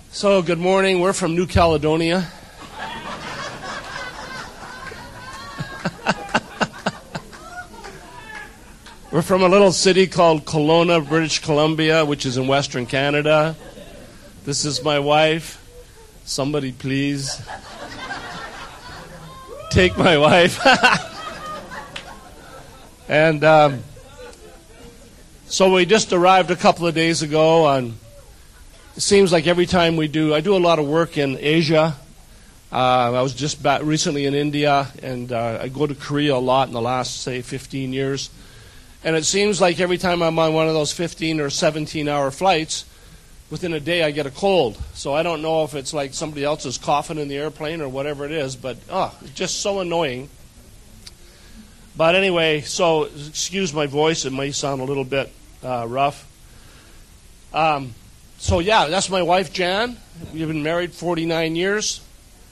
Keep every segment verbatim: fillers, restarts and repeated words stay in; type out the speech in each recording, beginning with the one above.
So, good morning. We're from New Caledonia. We're from a little city called Kelowna, British Columbia, which is in Western Canada. This is my wife. Somebody please take my wife. And um, so we just arrived a couple of days ago on... It seems like every time we do, I do a lot of work in Asia. Uh, I was just back recently in India, and uh, I go to Korea a lot in the last, say, fifteen years. And it seems like every time I'm on one of those fifteen or seventeen hour flights, within a day I get a cold. So I don't know if it's like somebody else is coughing in the airplane or whatever it is, but oh, it's just so annoying. But anyway, so excuse my voice, it may sound a little bit uh, rough. Um. So, yeah, that's my wife, Jan. We've been married forty-nine years.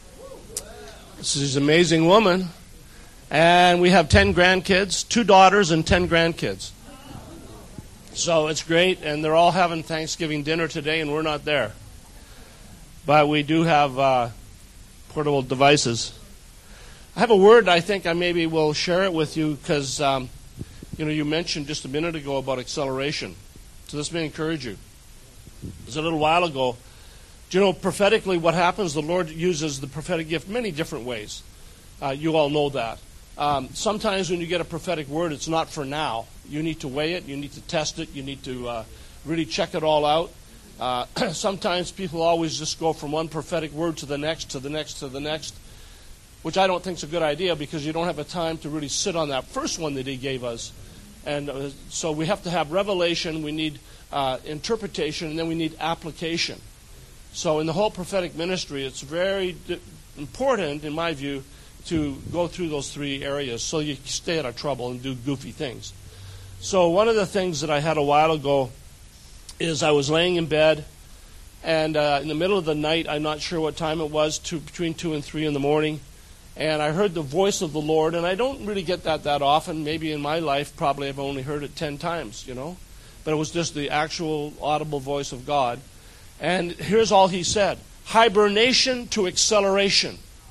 She's an amazing woman. And we have ten grandkids, two daughters and ten grandkids. So it's great, and they're all having Thanksgiving dinner today, and we're not there. But we do have uh, portable devices. I have a word I think I maybe will share it with you because, um, you know, you mentioned just a minute ago about acceleration. So this may encourage you. It was a little while ago. Do you know prophetically what happens? The Lord uses the prophetic gift many different ways. Uh, you all know that. Um, sometimes when you get a prophetic word, it's not for now. You need to weigh it. You need to test it. You need to uh, really check it all out. Uh, sometimes people always just go from one prophetic word to the next, to the next, to the next, which I don't think is a good idea because you don't have a time to really sit on that first one that He gave us. And uh, so we have to have revelation. We need Uh, interpretation, and then we need application. So in the whole prophetic ministry, it's very di- important, in my view, to go through those three areas so you stay out of trouble and do goofy things. So one of the things that I had a while ago is I was laying in bed, and uh, in the middle of the night, I'm not sure what time it was, two, between two and three in the morning, and I heard the voice of the Lord, and I don't really get that that often. Maybe in my life, probably I've only heard it ten times, you know. But it was just the actual audible voice of God. And here's all He said. Hibernation to acceleration.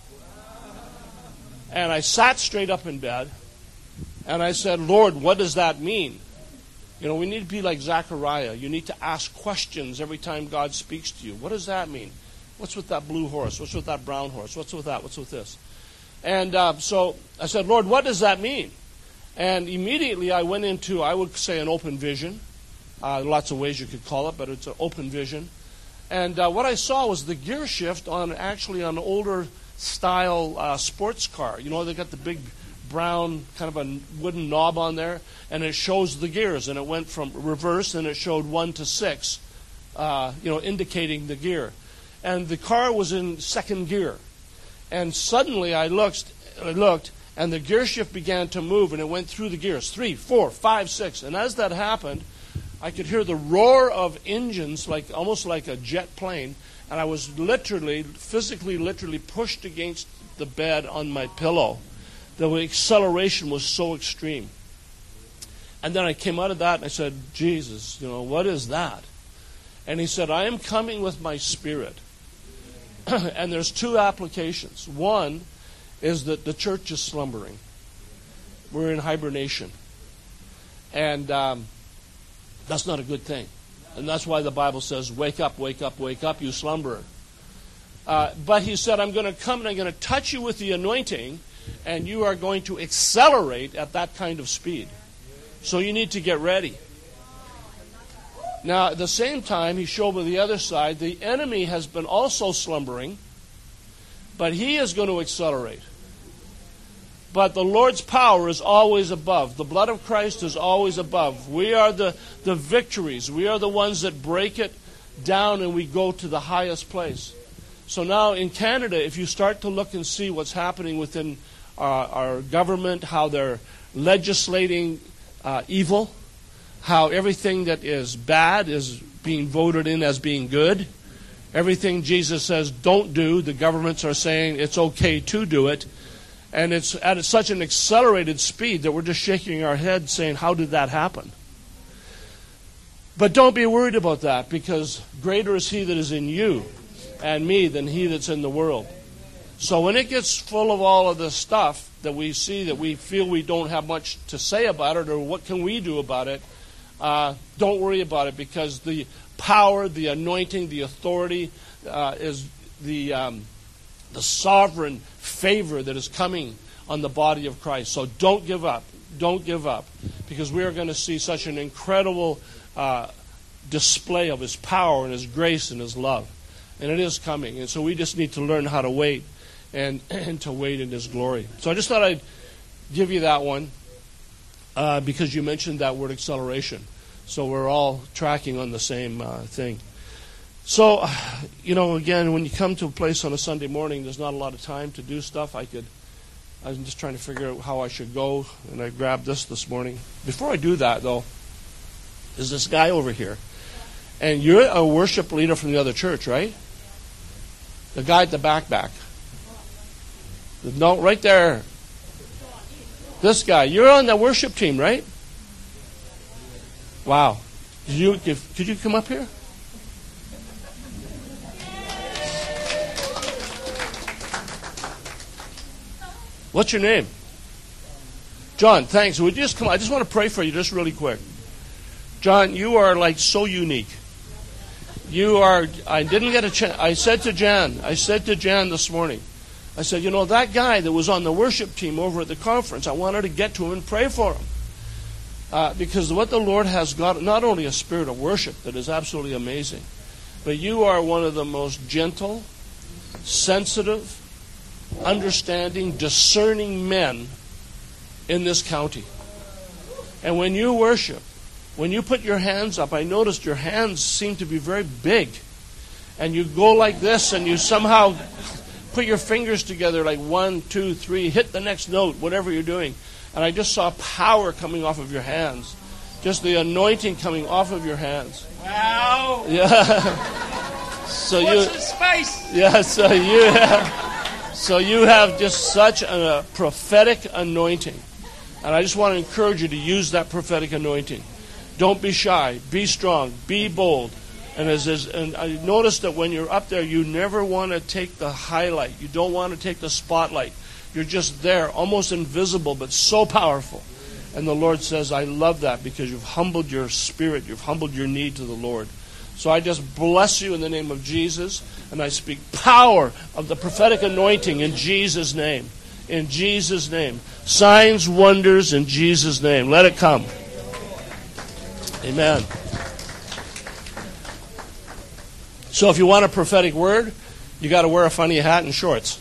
And I sat straight up in bed, and I said, Lord, what does that mean? You know, we need to be like Zechariah. You need to ask questions every time God speaks to you. What does that mean? What's with that blue horse? What's with that brown horse? What's with that? What's with this? And uh, so I said, Lord, what does that mean? And immediately I went into, I would say, an open vision. Uh, lots of ways you could call it, but it's an open vision. And uh, what I saw was the gear shift on actually an older style uh, sports car. You know, they got the big brown kind of a wooden knob on there, and it shows the gears. And it went from reverse, and it showed one to six, uh, you know, indicating the gear. And the car was in second gear. And suddenly I looked, I looked, and the gear shift began to move, and it went through the gears, three, four, five, six. And as that happened, I could hear the roar of engines, like almost like a jet plane, and I was literally, physically, literally pushed against the bed on my pillow. The acceleration was so extreme. And then I came out of that and I said, Jesus, you know, what is that? And He said, I am coming with my Spirit. And there's two applications. One is that the church is slumbering. We're in hibernation. And um, that's not a good thing. And that's why the Bible says, wake up, wake up, wake up, you slumberer. Uh, but He said, I'm going to come and I'm going to touch you with the anointing, and you are going to accelerate at that kind of speed. So you need to get ready. Now, at the same time, He showed me the other side. The enemy has been also slumbering, but he is going to accelerate. But the Lord's power is always above. The blood of Christ is always above. We are the, the victories. We are the ones that break it down and we go to the highest place. So now in Canada, if you start to look and see what's happening within our, our government, how they're legislating uh, evil, how everything that is bad is being voted in as being good. Everything Jesus says don't do, the governments are saying it's okay to do it. And it's at such an accelerated speed that we're just shaking our head saying, how did that happen? But don't be worried about that, because greater is He that is in you and me than he that's in the world. So when it gets full of all of this stuff that we see that we feel we don't have much to say about it, or what can we do about it, uh, don't worry about it, because the power, the anointing, the authority uh, is the um, the sovereign favor that is coming on the body of Christ. So don't give up. Don't give up, because we are going to see such an incredible uh, display of His power and His grace and His love. And it is coming. And so we just need to learn how to wait and, and to wait in His glory. So I just thought I'd give you that one uh, because you mentioned that word acceleration. So we're all tracking on the same uh, thing. So, you know, again, when you come to a place on a Sunday morning, there's not a lot of time to do stuff. I could... I'm just trying to figure out how I should go, and I grabbed this this morning. Before I do that, though, is this guy over here. And you're a worship leader from the other church, right? The guy at the back back. No, right there. This guy. You're on the worship team, right? Wow. Did you, could you come up here? What's your name? John, thanks. Would you just come? I just want to pray for you just really quick. John, you are like so unique. You are, I didn't get a chance. I said to Jan, I said to Jan this morning, I said, you know, that guy that was on the worship team over at the conference, I wanted to get to him and pray for him. Uh, because what the Lord has got, not only a spirit of worship that is absolutely amazing, but you are one of the most gentle, sensitive, understanding, discerning men in this county. And when you worship, when you put your hands up, I noticed your hands seem to be very big. And you go like this, and you somehow put your fingers together like one, two, three, hit the next note, whatever you're doing. And I just saw power coming off of your hands. Just the anointing coming off of your hands. Wow. Yeah. So What's you, the space? Yeah, so you have... So you have just such a prophetic anointing. And I just want to encourage you to use that prophetic anointing. Don't be shy. Be strong. Be bold. And as, as and I noticed that when you're up there, you never want to take the highlight. You don't want to take the spotlight. You're just there, almost invisible, but so powerful. And the Lord says, I love that, because you've humbled your spirit. You've humbled your knee to the Lord. So I just bless you in the name of Jesus, and I speak power of the prophetic anointing in Jesus' name. In Jesus' name. Signs, wonders in Jesus' name. Let it come. Amen. So if you want a prophetic word, you got to wear a funny hat and shorts.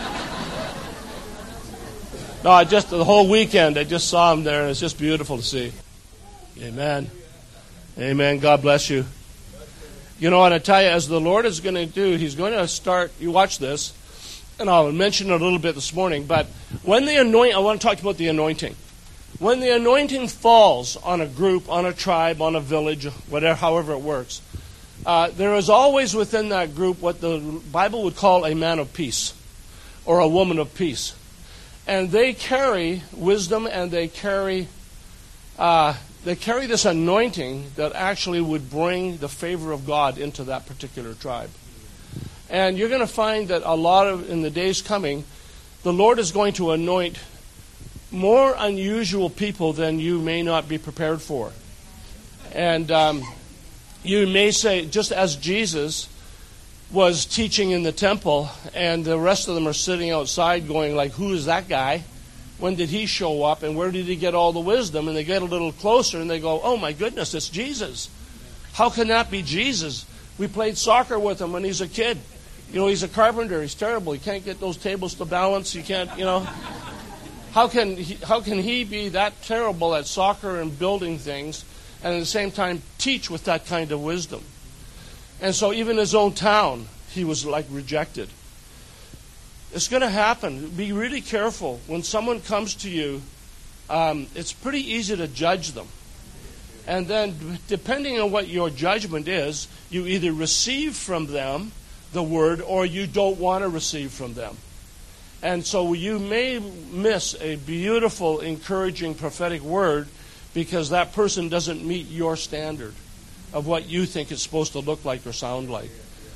No, I just the whole weekend I just saw him there, and it's just beautiful to see. Amen. Amen. God bless you. You know, and I tell you, as the Lord is going to do, He's going to start, you watch this, and I'll mention it a little bit this morning, but when the anoint, I want to talk about the anointing. When the anointing falls on a group, on a tribe, on a village, whatever, however it works, uh, there is always within that group what the Bible would call a man of peace, or a woman of peace. And they carry wisdom, and they carry... Uh, They carry this anointing that actually would bring the favor of God into that particular tribe. And you're going to find that a lot of, in the days coming, the Lord is going to anoint more unusual people than you may not be prepared for. And um, you may say, just as Jesus was teaching in the temple, and the rest of them are sitting outside going like, who is that guy? When did he show up, and where did he get all the wisdom? And they get a little closer, and they go, oh, my goodness, it's Jesus. How can that be Jesus? We played soccer with him when he's a kid. You know, he's a carpenter. He's terrible. He can't get those tables to balance. He can't, you know. How can he, how can he be that terrible at soccer and building things, and at the same time teach with that kind of wisdom? And so even his own town, he was like rejected. It's going to happen. Be really careful. When someone comes to you, um, it's pretty easy to judge them. And then, depending on what your judgment is, you either receive from them the word or you don't want to receive from them. And so you may miss a beautiful, encouraging, prophetic word because that person doesn't meet your standard of what you think it's supposed to look like or sound like.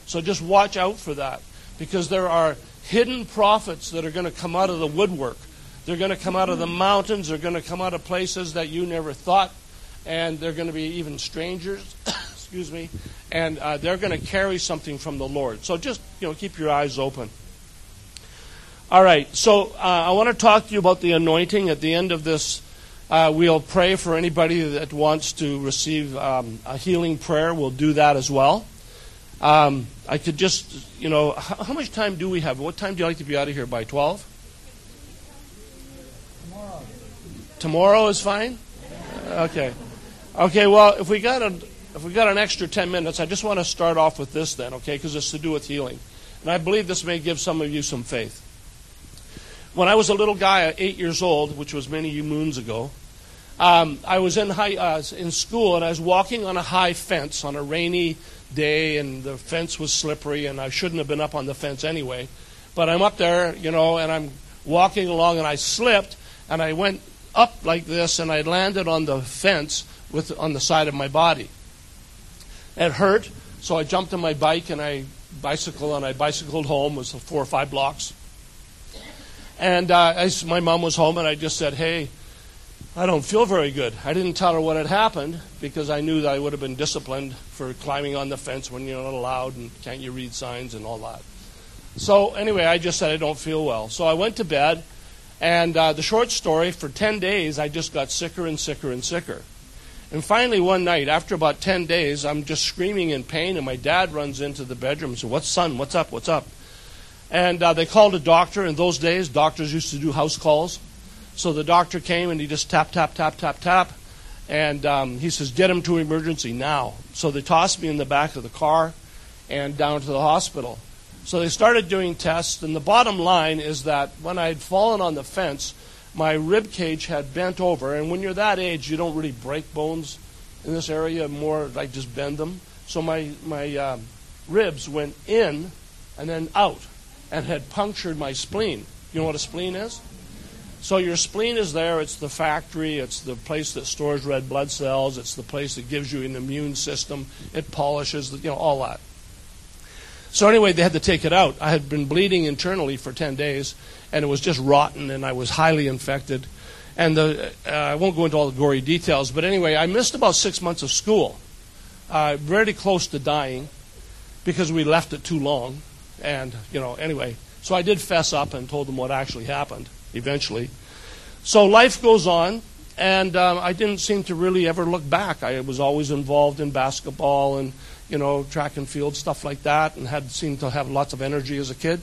So just watch out for that, because there are hidden prophets that are going to come out of the woodwork. They're going to come out of the mountains. They're going to come out of places that you never thought, and they're going to be even strangers. Excuse me. And uh, they're going to carry something from the Lord. So just, you know, keep your eyes open. All right. So uh, I want to talk to you about the anointing. At the end of this, uh, we'll pray for anybody that wants to receive um, a healing prayer. We'll do that as well. Um, I could just, you know, how, how much time do we have? What time do you like to be out of here? By twelve? Tomorrow. Tomorrow is fine? Okay. Okay, well, if we got a, if we got an extra ten minutes, I just want to start off with this then, okay, because it's to do with healing. And I believe this may give some of you some faith. When I was a little guy at eight years old, which was many moons ago, um, I was in high, uh, in school, and I was walking on a high fence on a rainy day, and the fence was slippery, and I shouldn't have been up on the fence anyway. But I'm up there, you know, and I'm walking along, and I slipped, and I went up like this, and I landed on the fence with on the side of my body. It hurt, so I jumped on my bike, and I bicycled, and I bicycled home. It was four or five blocks. And uh, I, my mom was home, and I just said, hey, I don't feel very good. I didn't tell her what had happened because I knew that I would have been disciplined for climbing on the fence when you're not allowed and can't you read signs and all that. So anyway, I just said I don't feel well. So I went to bed, and uh, the short story, for ten days, I just got sicker and sicker and sicker. And finally one night, after about ten days, I'm just screaming in pain, and my dad runs into the bedroom and said, what's son? What's up? What's up? And uh, they called a doctor. In those days, doctors used to do house calls. So the doctor came, and he just tap, tap, tap, tap, tap. And um, he says, get him to emergency now. So they tossed me in the back of the car and down to the hospital. So they started doing tests, and the bottom line is that when I had fallen on the fence, my rib cage had bent over. And when you're that age, you don't really break bones in this area, more like just bend them. So my, my um, ribs went in and then out and had punctured my spleen. You know what a spleen is? So your spleen is there. It's the factory. It's the place that stores red blood cells. It's the place that gives you an immune system. It polishes, you know, all that. So anyway, they had to take it out. I had been bleeding internally for ten days, and it was just rotten, and I was highly infected. And the, uh, I won't go into all the gory details, but anyway, I missed about six months of school, uh, very close to dying, because we left it too long. And, you know, anyway, so I did fess up and told them what actually happened eventually. So life goes on, and um, I didn't seem to really ever look back. I was always involved in basketball and, you know, track and field, stuff like that, and had seemed to have lots of energy as a kid.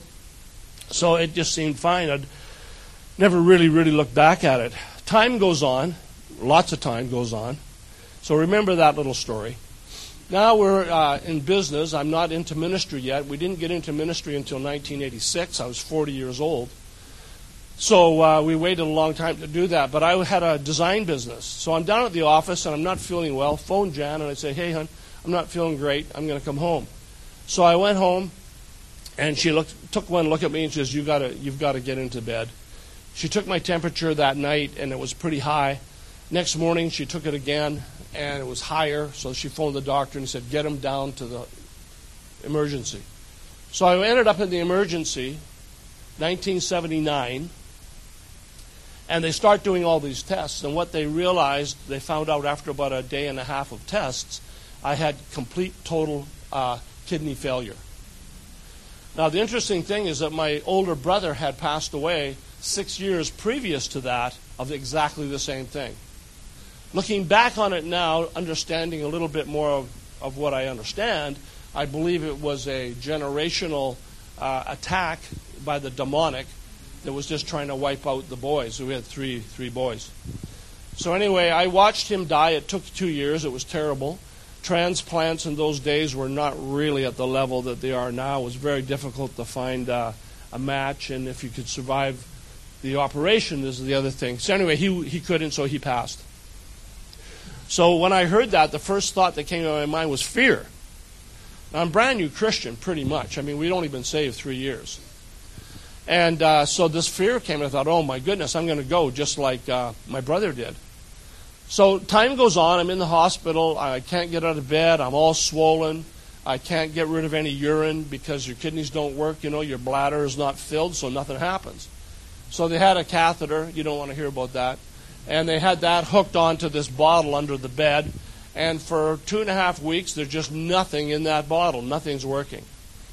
So it just seemed fine. I'd never really, really looked back at it. Time goes on. Lots of time goes on. So remember that little story. Now we're uh, in business. I'm not into ministry yet. We didn't get into ministry until nineteen eighty-six. I was forty years old. So uh, we waited a long time to do that. But I had a design business. So I'm down at the office, and I'm not feeling well. Phone Jan, and I say, hey, hon, I'm not feeling great. I'm going to come home. So I went home, and she looked, took one look at me and she says, you gotta, you've got to get into bed. She took my temperature that night, and it was pretty high. Next morning, she took it again, and it was higher. So she phoned the doctor and said, get him down to the emergency. So I ended up in the emergency, nineteen seventy-nine, and they start doing all these tests. And what they realized, they found out after about a day and a half of tests, I had complete, total uh, kidney failure. Now, the interesting thing is that my older brother had passed away six years previous to that of exactly the same thing. Looking back on it now, understanding a little bit more of, of what I understand, I believe it was a generational uh, attack by the demonic that was just trying to wipe out the boys. So we had three three boys. So anyway, I watched him die. It took two years. It was terrible. Transplants in those days were not really at the level that they are now. It was very difficult to find uh, a match, and if you could survive the operation is the other thing. So anyway, he he couldn't, so he passed. So when I heard that, the first thought that came to my mind was fear. Now, I'm a brand new Christian, pretty much. I mean, we'd only been saved three years. And uh, so this fear came, and I thought, oh my goodness, I'm going to go just like uh, my brother did. So time goes on. I'm in the hospital. I can't get out of bed. I'm all swollen. I can't get rid of any urine because your kidneys don't work. You know, your bladder is not filled, so nothing happens. So they had a catheter. You don't want to hear about that. And they had that hooked onto this bottle under the bed. And for two and a half weeks, there's just nothing in that bottle. Nothing's working.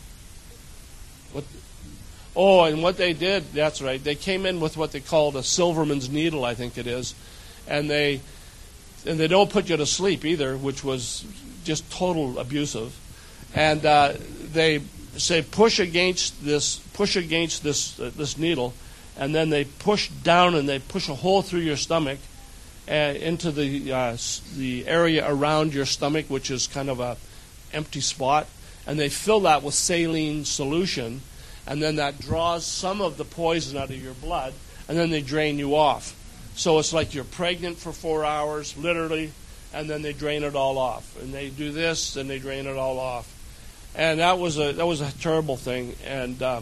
What? Oh, and what they did, that's right, they came in with what they called a Silverman's needle, I think it is. And they and they don't put you to sleep either, which was just total abusive. And uh, they say push against this, push against this uh, this needle, and then they push down and they push a hole through your stomach uh, into the uh, the area around your stomach, which is kind of a empty spot, and they fill that with saline solution, and then that draws some of the poison out of your blood, and then they drain you off. So it's like you're pregnant for four hours, literally, and then they drain it all off. And they do this, and they drain it all off. And that was a that was a terrible thing. And um,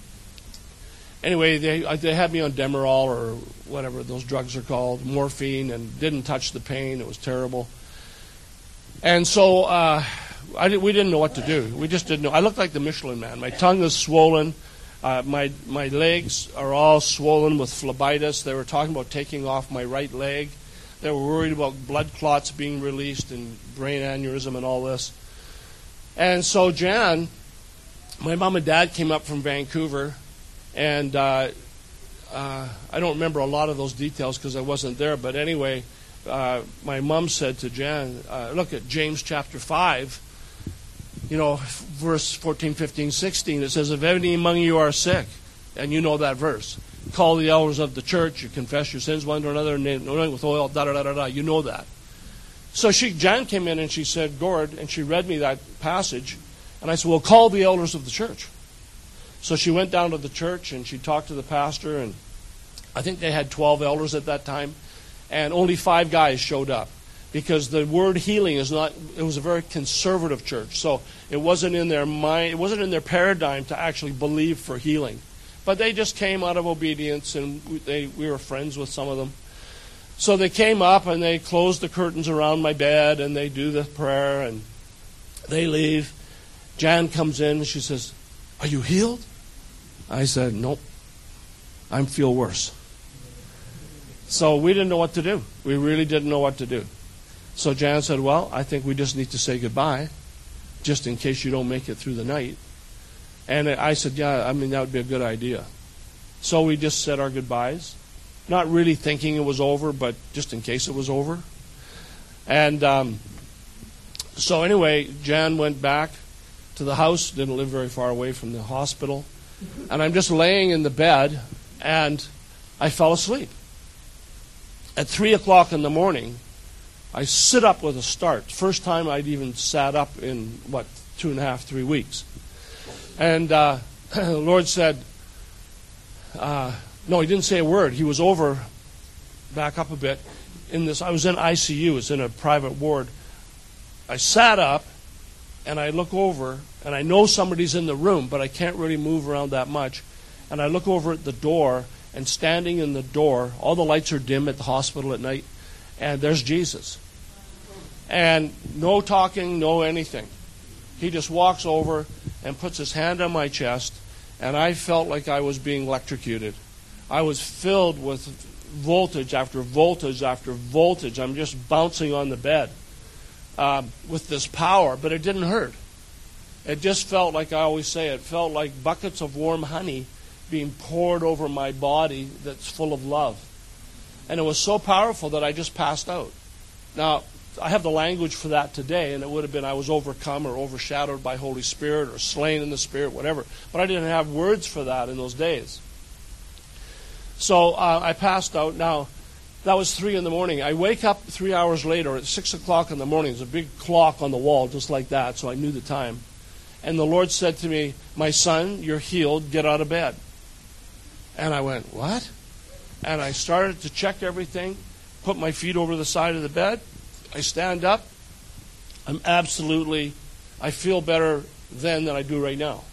anyway, they they had me on Demerol or whatever those drugs are called, morphine, and didn't touch the pain. It was terrible. And so uh, I did, we didn't know what to do. We just didn't know. I looked like the Michelin Man. My tongue was swollen. Uh, my my legs are all swollen with phlebitis. They were talking about taking off my right leg. They were worried about blood clots being released and brain aneurysm and all this. And so Jan, my mom and dad came up from Vancouver, and uh, uh, I don't remember a lot of those details because I wasn't there. But anyway, uh, my mom said to Jan, uh, look at James chapter five. You know, verse fourteen, fifteen, sixteen, it says, if any among you are sick, and you know that verse, call the elders of the church, you confess your sins one to another, and anoint with oil, da da da da da. You know that. So she, Jan came in and she said, Gord, and she read me that passage, and I said, well, call the elders of the church. So she went down to the church and she talked to the pastor, and I think they had twelve elders at that time, and only five guys showed up. Because the word healing is not, it was a very conservative church. So it wasn't in their mind, it wasn't in their paradigm to actually believe for healing. But they just came out of obedience, and we, they, we were friends with some of them. So they came up and they closed the curtains around my bed and they do the prayer and they leave. Jan comes in and she says, are you healed? I said, nope. I feel worse. So we didn't know what to do. We really didn't know what to do. So Jan said, well, I think we just need to say goodbye, just in case you don't make it through the night. And I said, yeah, I mean, that would be a good idea. So we just said our goodbyes, not really thinking it was over, but just in case it was over. And um, so anyway, Jan went back to the house, didn't live very far away from the hospital. And I'm just laying in the bed, and I fell asleep. At three o'clock in the morning, I sit up with a start. First time I'd even sat up in, what, two and a half, three weeks. And uh, the Lord said, uh, no, he didn't say a word. He was over, back up a bit, in this, I was in I C U, it's in a private ward. I sat up, and I look over, and I know somebody's in the room, but I can't really move around that much. And I look over at the door, and standing in the door, all the lights are dim at the hospital at night, and there's Jesus. And no talking, no anything. He just walks over and puts his hand on my chest, and I felt like I was being electrocuted. I was filled with voltage after voltage after voltage. I'm just bouncing on the bed uh, with this power, but it didn't hurt. It just felt like I always say, it felt like buckets of warm honey being poured over my body that's full of love. And it was so powerful that I just passed out. Now, I have the language for that today, and it would have been I was overcome or overshadowed by Holy Spirit or slain in the Spirit, whatever. But I didn't have words for that in those days. So uh, I passed out. Now, that was three in the morning. I wake up three hours later at six o'clock in the morning. There's a big clock on the wall just like that, so I knew the time. And the Lord said to me, my son, you're healed. Get out of bed. And I went, what? And I started to check everything, put my feet over the side of the bed. I stand up. I'm absolutely, I feel better then than I do right now.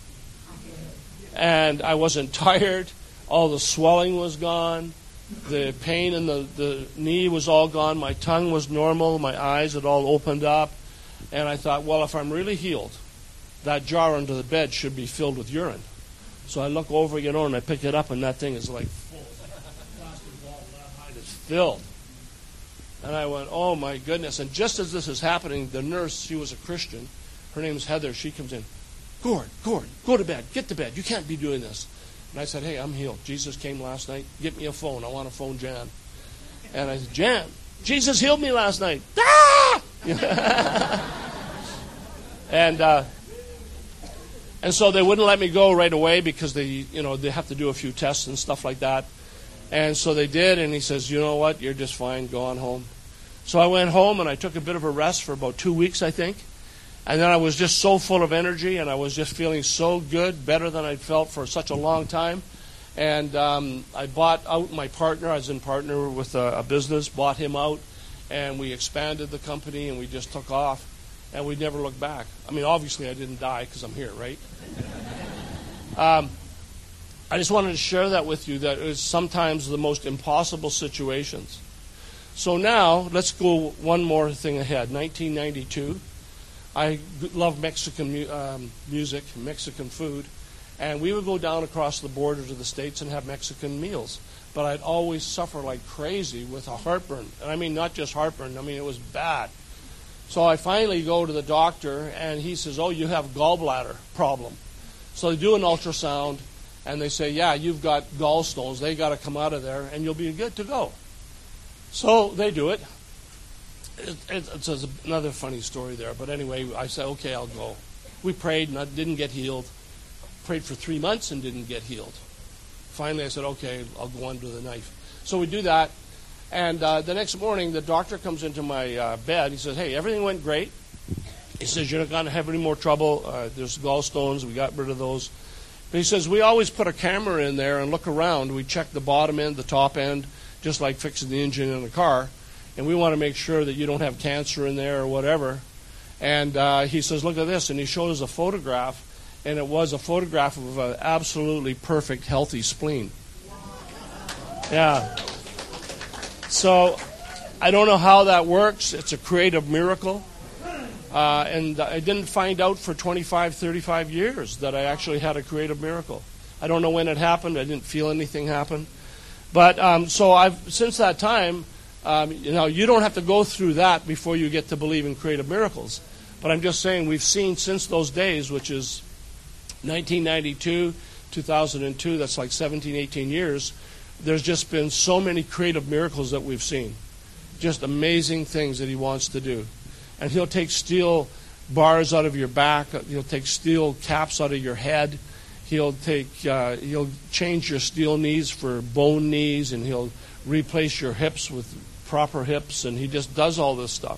And I wasn't tired. All the swelling was gone. The pain in the, the knee was all gone. My tongue was normal. My eyes had all opened up. And I thought, well, if I'm really healed, that jar under the bed should be filled with urine. So I look over, you know, and I pick it up, and that thing is like full. Plastic bottle that high, it's filled. And I went, oh, my goodness. And just as this is happening, the nurse, she was a Christian. Her name is Heather. She comes in. Gord, Gord, go to bed. Get to bed. You can't be doing this. And I said, hey, I'm healed. Jesus came last night. Get me a phone. I want to phone Jan. And I said, Jan, Jesus healed me last night. Ah! and uh, and so they wouldn't let me go right away because they, you know, they have to do a few tests and stuff like that. And so they did, and he says, you know what, you're just fine, go on home. So I went home, and I took a bit of a rest for about two weeks, I think. And then I was just so full of energy, and I was just feeling so good, better than I'd felt for such a long time. And um, I bought out my partner. I was in partner with a, a business, bought him out, and we expanded the company, and we just took off, and we never looked back. I mean, obviously I didn't die because I'm here, right? um, I just wanted to share that with you, that it's sometimes the most impossible situations. So now, let's go one more thing ahead. nineteen ninety-two. I love Mexican mu- um, music, Mexican food, and we would go down across the border to the States and have Mexican meals. But I'd always suffer like crazy with a heartburn. And I mean, not just heartburn, I mean, it was bad. So I finally go to the doctor, and he says, oh, you have gallbladder problem. So they do an ultrasound, and they say, yeah, you've got gallstones. They got to come out of there, and you'll be good to go. So they do it. It, it, it's another funny story there. But anyway, I said, okay, I'll go. We prayed and I didn't get healed. Prayed for three months and didn't get healed. Finally, I said, okay, I'll go under the knife. So we do that. And uh, the next morning, the doctor comes into my uh, bed. He says, hey, everything went great. He says, you're not going to have any more trouble. Uh, there's gallstones. We got rid of those. But he says, we always put a camera in there and look around. We check the bottom end, the top end, just like fixing the engine in a car. And we want to make sure that you don't have cancer in there or whatever. And uh, he says, look at this. And he shows a photograph, and it was a photograph of an absolutely perfect, healthy spleen. Yeah. So I don't know how that works. It's a creative miracle. Uh, and I didn't find out for twenty-five, thirty-five years that I actually had a creative miracle. I don't know when it happened. I didn't feel anything happen. But um, so I've since that time, Um, you know, you don't have to go through that before you get to believe in creative miracles. But I'm just saying we've seen since those days, which is nineteen ninety-two, two thousand two, that's like seventeen, eighteen years, there's just been so many creative miracles that we've seen. Just amazing things that he wants to do. And he'll take steel bars out of your back. He'll take steel caps out of your head. He'll take, uh, he'll change your steel knees for bone knees, and he'll replace your hips with proper hips, and he just does all this stuff.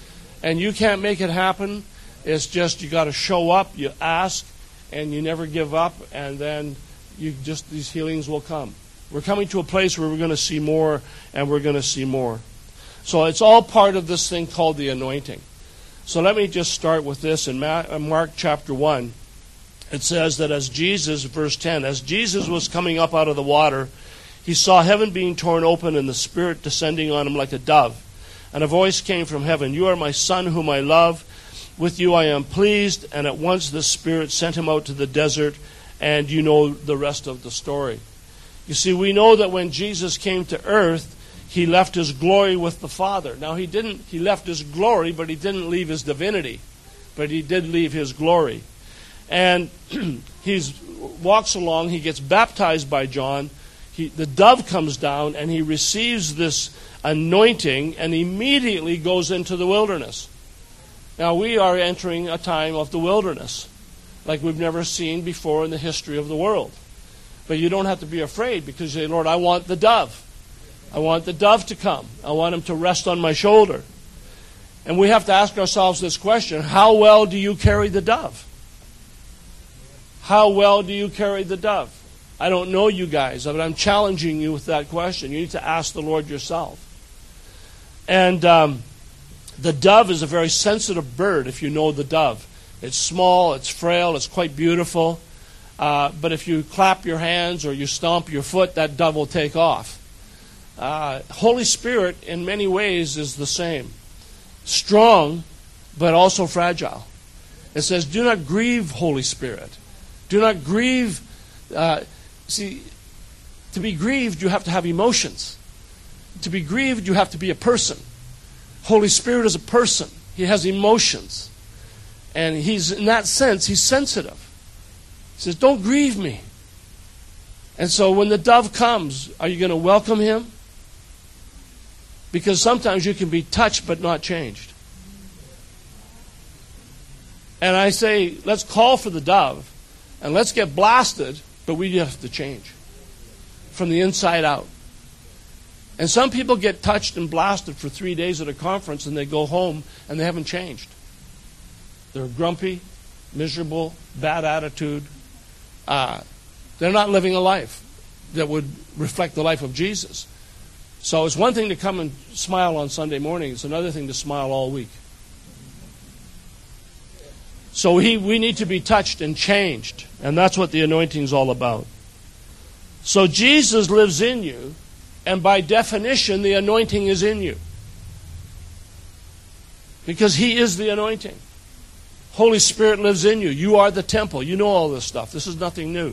And you can't make it happen. It's just you got to show up, you ask, and you never give up, and then you just these healings will come. We're coming to a place where we're going to see more, and we're going to see more. So it's all part of this thing called the anointing. So let me just start with this. In Mark chapter one, it says that as Jesus, verse ten, as Jesus was coming up out of the water, he saw heaven being torn open and the Spirit descending on him like a dove. And a voice came from heaven, you are my Son whom I love. With you I am pleased. And at once the Spirit sent him out to the desert, and you know the rest of the story. You see, we know that when Jesus came to earth, he left his glory with the Father. Now, he didn't. He left his glory, but he didn't leave his divinity. But he did leave his glory. And he walks along. He gets baptized by John. He, the dove comes down, and he receives this anointing, and immediately goes into the wilderness. Now, we are entering a time of the wilderness, like we've never seen before in the history of the world. But you don't have to be afraid, because you say, Lord, I want the dove. I want the dove to come. I want him to rest on my shoulder. And we have to ask ourselves this question, how well do you carry the dove? How well do you carry the dove? I don't know you guys, but I'm challenging you with that question. You need to ask the Lord yourself. And um, the dove is a very sensitive bird, if you know the dove. It's small, it's frail, it's quite beautiful. Uh, but if you clap your hands or you stomp your foot, that dove will take off. Uh, Holy Spirit, in many ways, is the same. Strong, but also fragile. It says, do not grieve, Holy Spirit. Do not grieve. Uh, see, to be grieved, you have to have emotions. To be grieved, you have to be a person. Holy Spirit is a person. He has emotions. And he's, in that sense, he's sensitive. He says, don't grieve me. And so when the dove comes, are you going to welcome him? Because sometimes you can be touched but not changed. And I say, let's call for the dove and let's get blasted, but we have to change from the inside out. And some people get touched and blasted for three days at a conference and they go home and they haven't changed. They're grumpy, miserable, bad attitude. Uh, they're not living a life that would reflect the life of Jesus. So it's one thing to come and smile on Sunday morning. It's another thing to smile all week. So he, we need to be touched and changed. And that's what the anointing is all about. So Jesus lives in you. And by definition, the anointing is in you. Because he is the anointing. Holy Spirit lives in you. You are the temple. You know all this stuff. This is nothing new.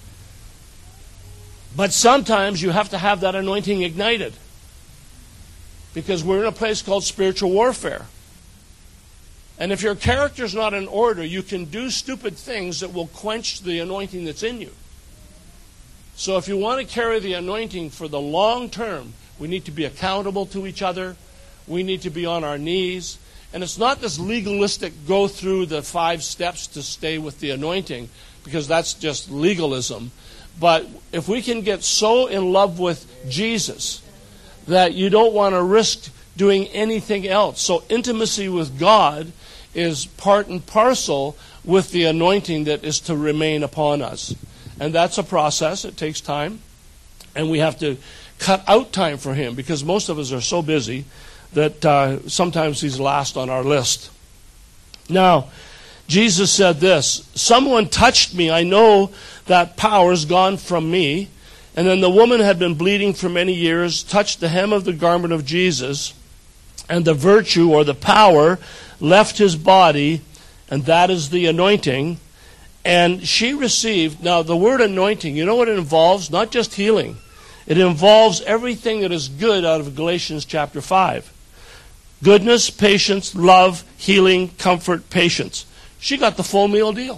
But sometimes you have to have that anointing ignited. Because we're in a place called spiritual warfare. And if your character's not in order, you can do stupid things that will quench the anointing that's in you. So if you want to carry the anointing for the long term, we need to be accountable to each other. We need to be on our knees. And it's not this legalistic go through the five steps to stay with the anointing, because that's just legalism. But if we can get so in love with Jesus that you don't want to risk doing anything else. So intimacy with God is part and parcel with the anointing that is to remain upon us. And that's a process. It takes time. And we have to cut out time for him, because most of us are so busy that uh, sometimes he's last on our list. Now, Jesus said this, someone touched me. I know that power's gone from me. And then the woman had been bleeding for many years, touched the hem of the garment of Jesus, and the virtue or the power left his body, and that is the anointing. And she received, now the word anointing, you know what it involves? Not just healing. It involves everything that is good out of Galatians chapter five. Goodness, patience, love, healing, comfort, patience. She got the full meal deal.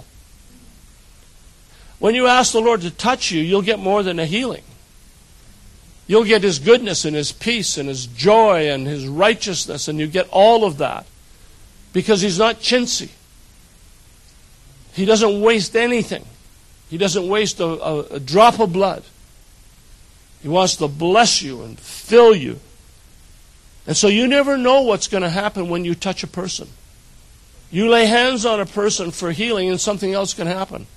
When you ask the Lord to touch you, you'll get more than a healing. You'll get his goodness and his peace and his joy and his righteousness, and you get all of that. Because he's not chintzy. He doesn't waste anything. He doesn't waste a, a, a drop of blood. He wants to bless you and fill you. And so you never know what's going to happen when you touch a person. You lay hands on a person for healing and something else can happen.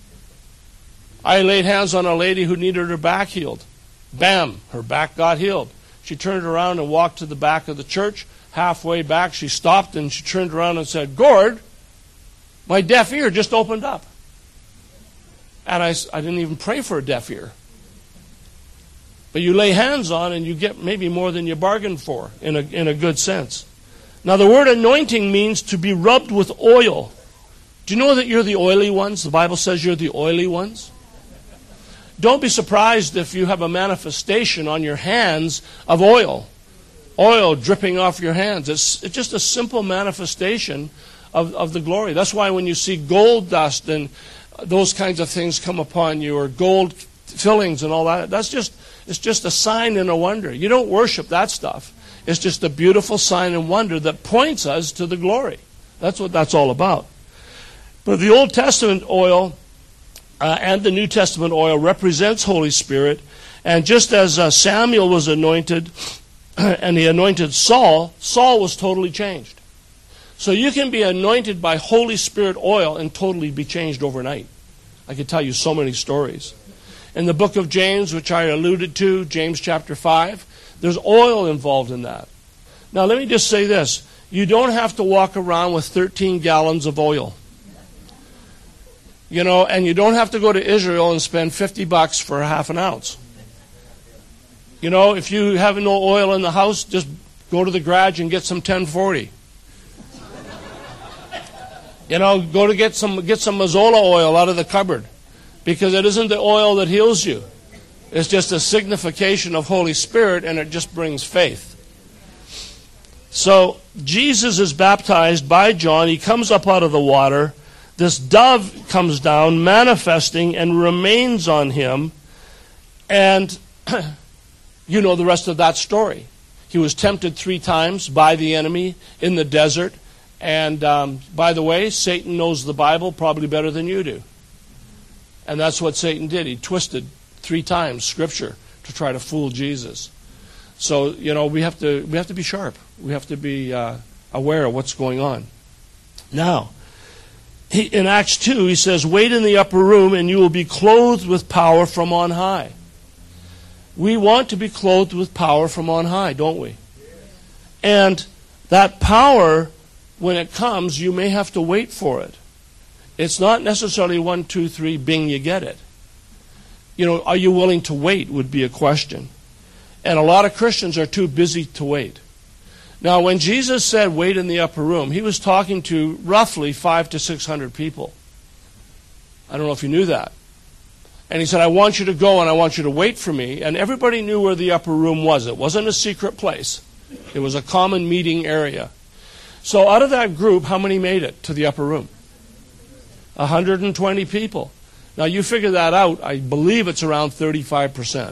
I laid hands on a lady who needed her back healed. Bam, her back got healed. She turned around and walked to the back of the church. Halfway back, she stopped and she turned around and said, Gord, my deaf ear just opened up. And I, I didn't even pray for a deaf ear. But you lay hands on and you get maybe more than you bargained for in a, in a good sense. Now the word anointing means to be rubbed with oil. Do you know that you're the oily ones? The Bible says you're the oily ones. Don't be surprised if you have a manifestation on your hands of oil. Oil dripping off your hands. It's, it's just a simple manifestation of, of the glory. That's why when you see gold dust and those kinds of things come upon you, or gold fillings and all that, that's just, it's just a sign and a wonder. You don't worship that stuff. It's just a beautiful sign and wonder that points us to the glory. That's what that's all about. But the Old Testament oil uh, and the New Testament oil represents Holy Spirit. And just as uh, Samuel was anointed and he anointed Saul, Saul was totally changed. So you can be anointed by Holy Spirit oil and totally be changed overnight. I could tell you so many stories. In the book of James, which I alluded to, James chapter five, there's oil involved in that. Now let me just say this. You don't have to walk around with thirteen gallons of oil. You know, and you don't have to go to Israel and spend fifty bucks for a half an ounce. You know, if you have no oil in the house, just go to the garage and get some ten forty. You know, go to get some get some Mazola oil out of the cupboard, because it isn't the oil that heals you. It's just a signification of Holy Spirit, and it just brings faith. So Jesus is baptized by John. He comes up out of the water. This dove comes down, manifesting, and remains on him. And you know the rest of that story. He was tempted three times by the enemy in the desert. And um, by the way, Satan knows the Bible probably better than you do. And that's what Satan did. He twisted three times Scripture to try to fool Jesus. So, you know, we have to we have to be sharp. We have to be uh, aware of what's going on. Now, he, in Acts two, he says, "Wait in the upper room, and you will be clothed with power from on high." We want to be clothed with power from on high, don't we? And that power, when it comes, you may have to wait for it. It's not necessarily one, two, three, bing, you get it. You know, are you willing to wait would be a question. And a lot of Christians are too busy to wait. Now, when Jesus said, "Wait in the upper room," he was talking to roughly five to six hundred people. I don't know if you knew that. And he said, "I want you to go and I want you to wait for me." And everybody knew where the upper room was. It wasn't a secret place. It was a common meeting area. So out of that group, how many made it to the upper room? one hundred twenty people. Now, you figure that out. I believe it's around thirty-five percent.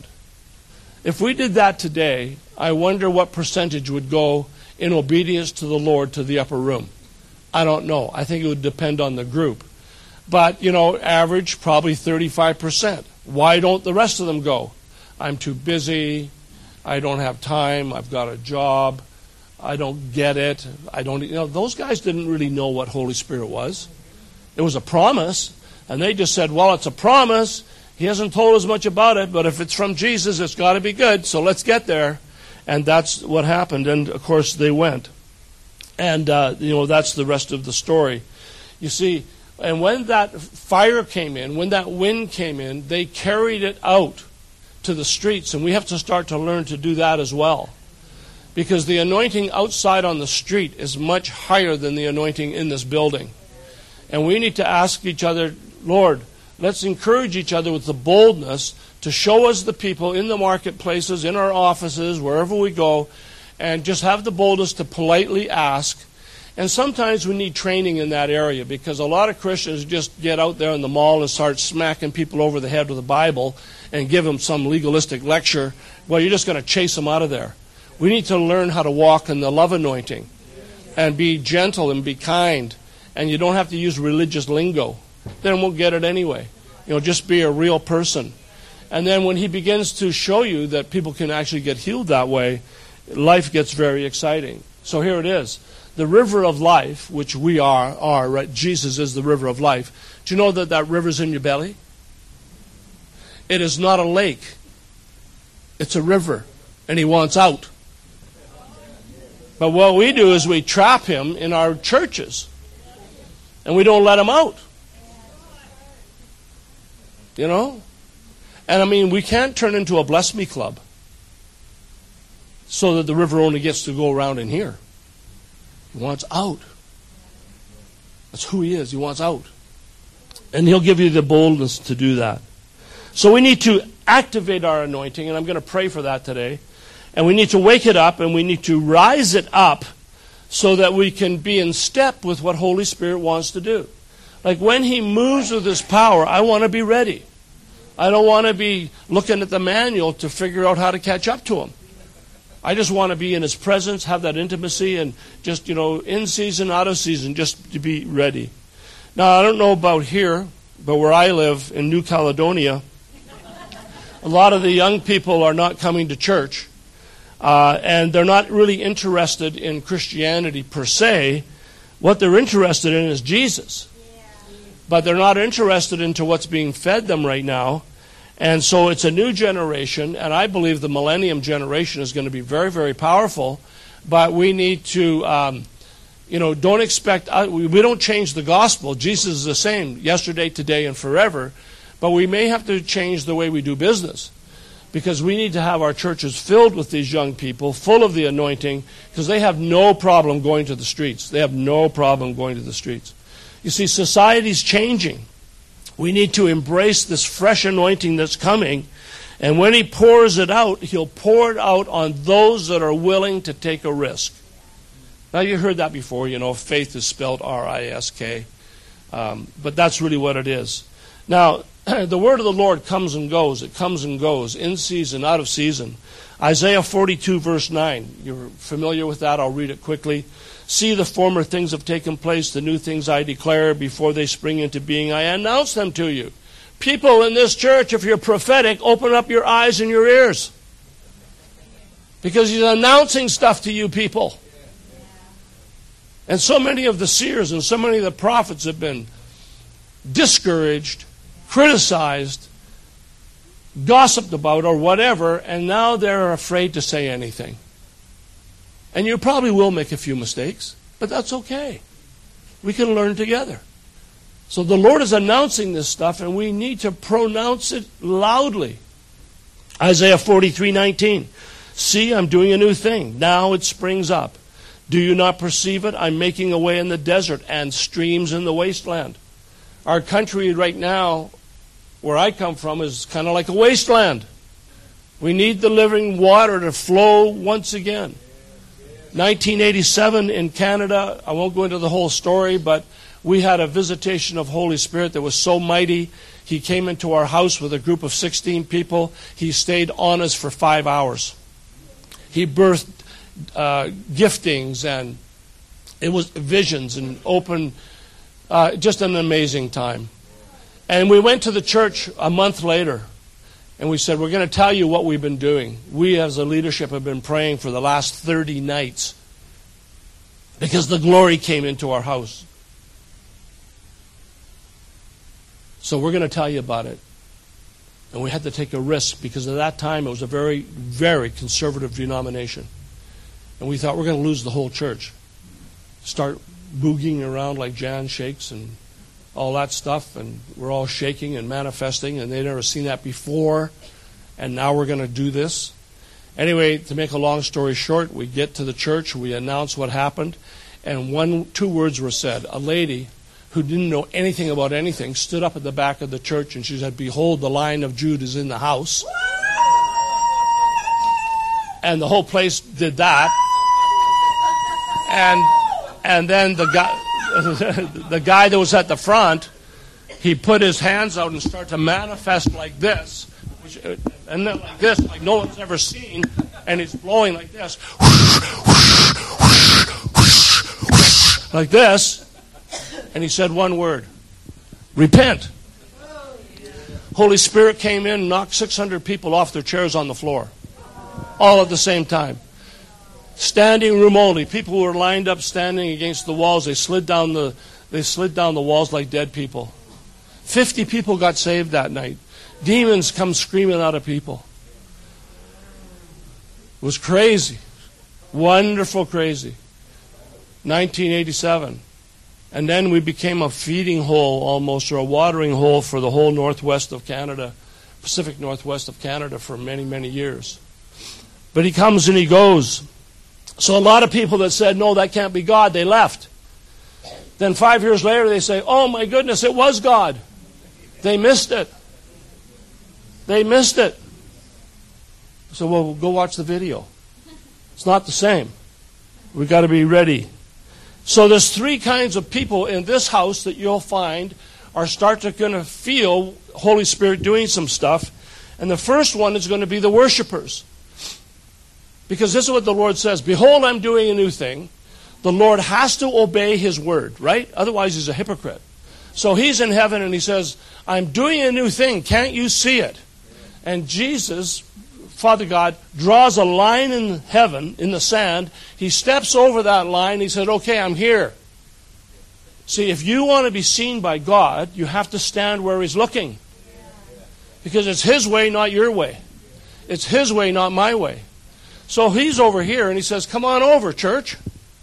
If we did that today, I wonder what percentage would go in obedience to the Lord to the upper room. I don't know. I think it would depend on the group. But, you know, average, probably thirty-five percent. Why don't the rest of them go? I'm too busy. I don't have time. I've got a job. I don't get it. I don't, you know, those guys didn't really know what Holy Spirit was. It was a promise, and they just said, well, it's a promise. He hasn't told us much about it, but if it's from Jesus, it's got to be good, so let's get there. And that's what happened, and of course they went. And, uh, you know, that's the rest of the story. You see, and when that fire came in, when that wind came in, they carried it out to the streets, and we have to start to learn to do that as well. Because the anointing outside on the street is much higher than the anointing in this building. And we need to ask each other, Lord, let's encourage each other with the boldness to show us the people in the marketplaces, in our offices, wherever we go, and just have the boldness to politely ask. And sometimes we need training in that area, because a lot of Christians just get out there in the mall and start smacking people over the head with the Bible and give them some legalistic lecture. Well, you're just going to chase them out of there. We need to learn how to walk in the love anointing and be gentle and be kind. And you don't have to use religious lingo. Then we'll get it anyway. You know, just be a real person. And then when he begins to show you that people can actually get healed that way, life gets very exciting. So here it is. The river of life, which we are, are right? Jesus is the river of life. Do you know that that river's in your belly? It is not a lake. It's a river. And he wants out. But what we do is we trap him in our churches. And we don't let him out. You know? And I mean, we can't turn into a bless me club so that the river only gets to go around in here. He wants out. That's who he is. He wants out. And he'll give you the boldness to do that. So we need to activate our anointing, and I'm going to pray for that today. And we need to wake it up, and we need to rise it up so that we can be in step with what Holy Spirit wants to do. Like when he moves with his power, I want to be ready. I don't want to be looking at the manual to figure out how to catch up to him. I just want to be in his presence, have that intimacy, and just, you know, in season, out of season, just to be ready. Now, I don't know about here, but where I live in New Caledonia, a lot of the young people are not coming to church. Uh, and they're not really interested in Christianity per se. What they're interested in is Jesus. But they're not interested into what's being fed them right now. And so it's a new generation, and I believe the millennium generation is going to be very, very powerful. But we need to, um, you know, don't expect, uh, we, we don't change the gospel. Jesus is the same yesterday, today, and forever. But we may have to change the way we do business. Because we need to have our churches filled with these young people, full of the anointing, because they have no problem going to the streets. They have no problem going to the streets. You see, society's changing. We need to embrace this fresh anointing that's coming. And when he pours it out, he'll pour it out on those that are willing to take a risk. Now, you heard that before, you know, faith is spelled R I S K. Um, but that's really what it is. Now, the word of the Lord comes and goes. It comes and goes, in season, out of season. Isaiah forty-two, verse nine. You're familiar with that. I'll read it quickly. See, the former things have taken place. The new things I declare before they spring into being. I announce them to you. People in this church, if you're prophetic, open up your eyes and your ears. Because he's announcing stuff to you people. And so many of the seers and so many of the prophets have been discouraged, criticized, gossiped about, or whatever, and now they're afraid to say anything. And you probably will make a few mistakes, but that's okay. We can learn together. So the Lord is announcing this stuff, and we need to pronounce it loudly. Isaiah forty-three nineteen. See, I'm doing a new thing. Now it springs up. Do you not perceive it? I'm making a way in the desert and streams in the wasteland. Our country right now, where I come from, is kind of like a wasteland. We need the living water to flow once again. nineteen eighty-seven in Canada, I won't go into the whole story, but we had a visitation of Holy Spirit that was so mighty. He came into our house with a group of sixteen people. He stayed on us for five hours. He birthed uh, giftings, and it was visions and open, uh, just an amazing time. And we went to the church a month later, and we said, we're going to tell you what we've been doing. We as a leadership have been praying for the last thirty nights because the glory came into our house. So we're going to tell you about it. And we had to take a risk because at that time it was a very, very conservative denomination. And we thought we're going to lose the whole church. Start boogieing around like Jan shakes and all that stuff. And we're all shaking and manifesting. And they'd never seen that before. And now we're going to do this. Anyway, to make a long story short, we get to the church. We announce what happened. And one, two words were said. A lady who didn't know anything about anything, stood up at the back of the church and she said, behold, the Lion of Judah is in the house. And the whole place did that. And and then the guy, the guy that was at the front, he put his hands out and started to manifest like this. Which, and then like this, like no one's ever seen. And he's blowing like this. Like this. And he said one word, repent. Holy Spirit came in and knocked six hundred people off their chairs on the floor. All at the same time. Standing room only. People were lined up standing against the walls. They slid down the, they slid down the walls like dead people. Fifty people got saved that night. Demons come screaming out of people. It was crazy. Wonderful crazy. nineteen eighty-seven. And then we became a feeding hole almost, or a watering hole for the whole northwest of Canada, Pacific Northwest of Canada for many, many years. But he comes and he goes. So a lot of people that said, no, that can't be God, they left. Then five years later they say, oh my goodness, it was God. They missed it. They missed it. So well, go watch the video. It's not the same. We've got to be ready. So there's three kinds of people in this house that you'll find are start to going to feel Holy Spirit doing some stuff. And the first one is going to be the worshipers. Because this is what the Lord says. Behold, I'm doing a new thing. The Lord has to obey His word, right? Otherwise he's a hypocrite. So he's in heaven and he says, I'm doing a new thing. Can't you see it? And Jesus, Father God, draws a line in heaven, in the sand. He steps over that line. He said, okay, I'm here. See, if you want to be seen by God, you have to stand where He's looking. Because it's His way, not your way. It's His way, not my way. So He's over here and He says, come on over, church.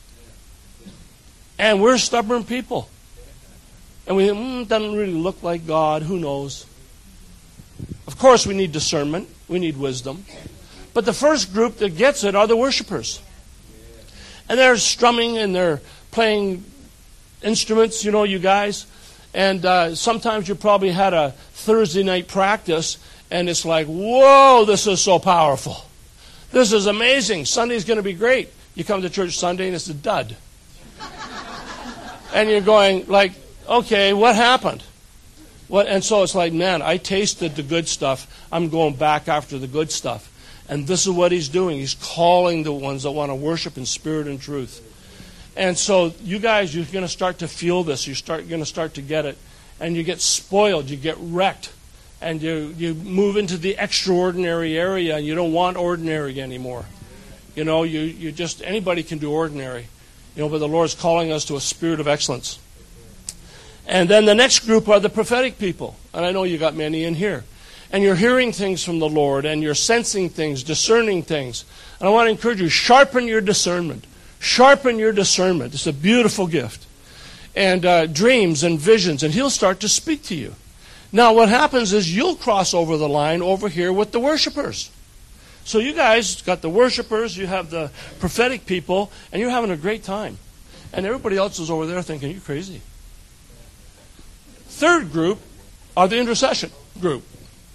And we're stubborn people. And we think, mm, it doesn't really look like God. Who knows? Of course, we need discernment. We need wisdom. But the first group that gets it are the worshipers. And they're strumming and they're playing instruments, you know, you guys. And uh, sometimes you probably had a Thursday night practice, and it's like, whoa, this is so powerful. This is amazing. Sunday's going to be great. You come to church Sunday, and it's a dud. And you're going, like, okay, what happened? What? And so it's like, man, I tasted the good stuff. I'm going back after the good stuff. And this is what he's doing. He's calling the ones that want to worship in spirit and truth. And so you guys, you're going to start to feel this. You're start, going to start to get it. And you get spoiled. You get wrecked. And you, you move into the extraordinary area, and you don't want ordinary anymore. You know, you, you just, anybody can do ordinary. You know, but the Lord's calling us to a spirit of excellence. And then the next group are the prophetic people. And I know you got many in here. And you're hearing things from the Lord, and you're sensing things, discerning things. And I want to encourage you, sharpen your discernment. Sharpen your discernment. It's a beautiful gift. And uh, dreams and visions, and he'll start to speak to you. Now what happens is you'll cross over the line over here with the worshipers. So you guys got the worshipers, you have the prophetic people, and you're having a great time. And everybody else is over there thinking, you're crazy. Third group are the intercession group.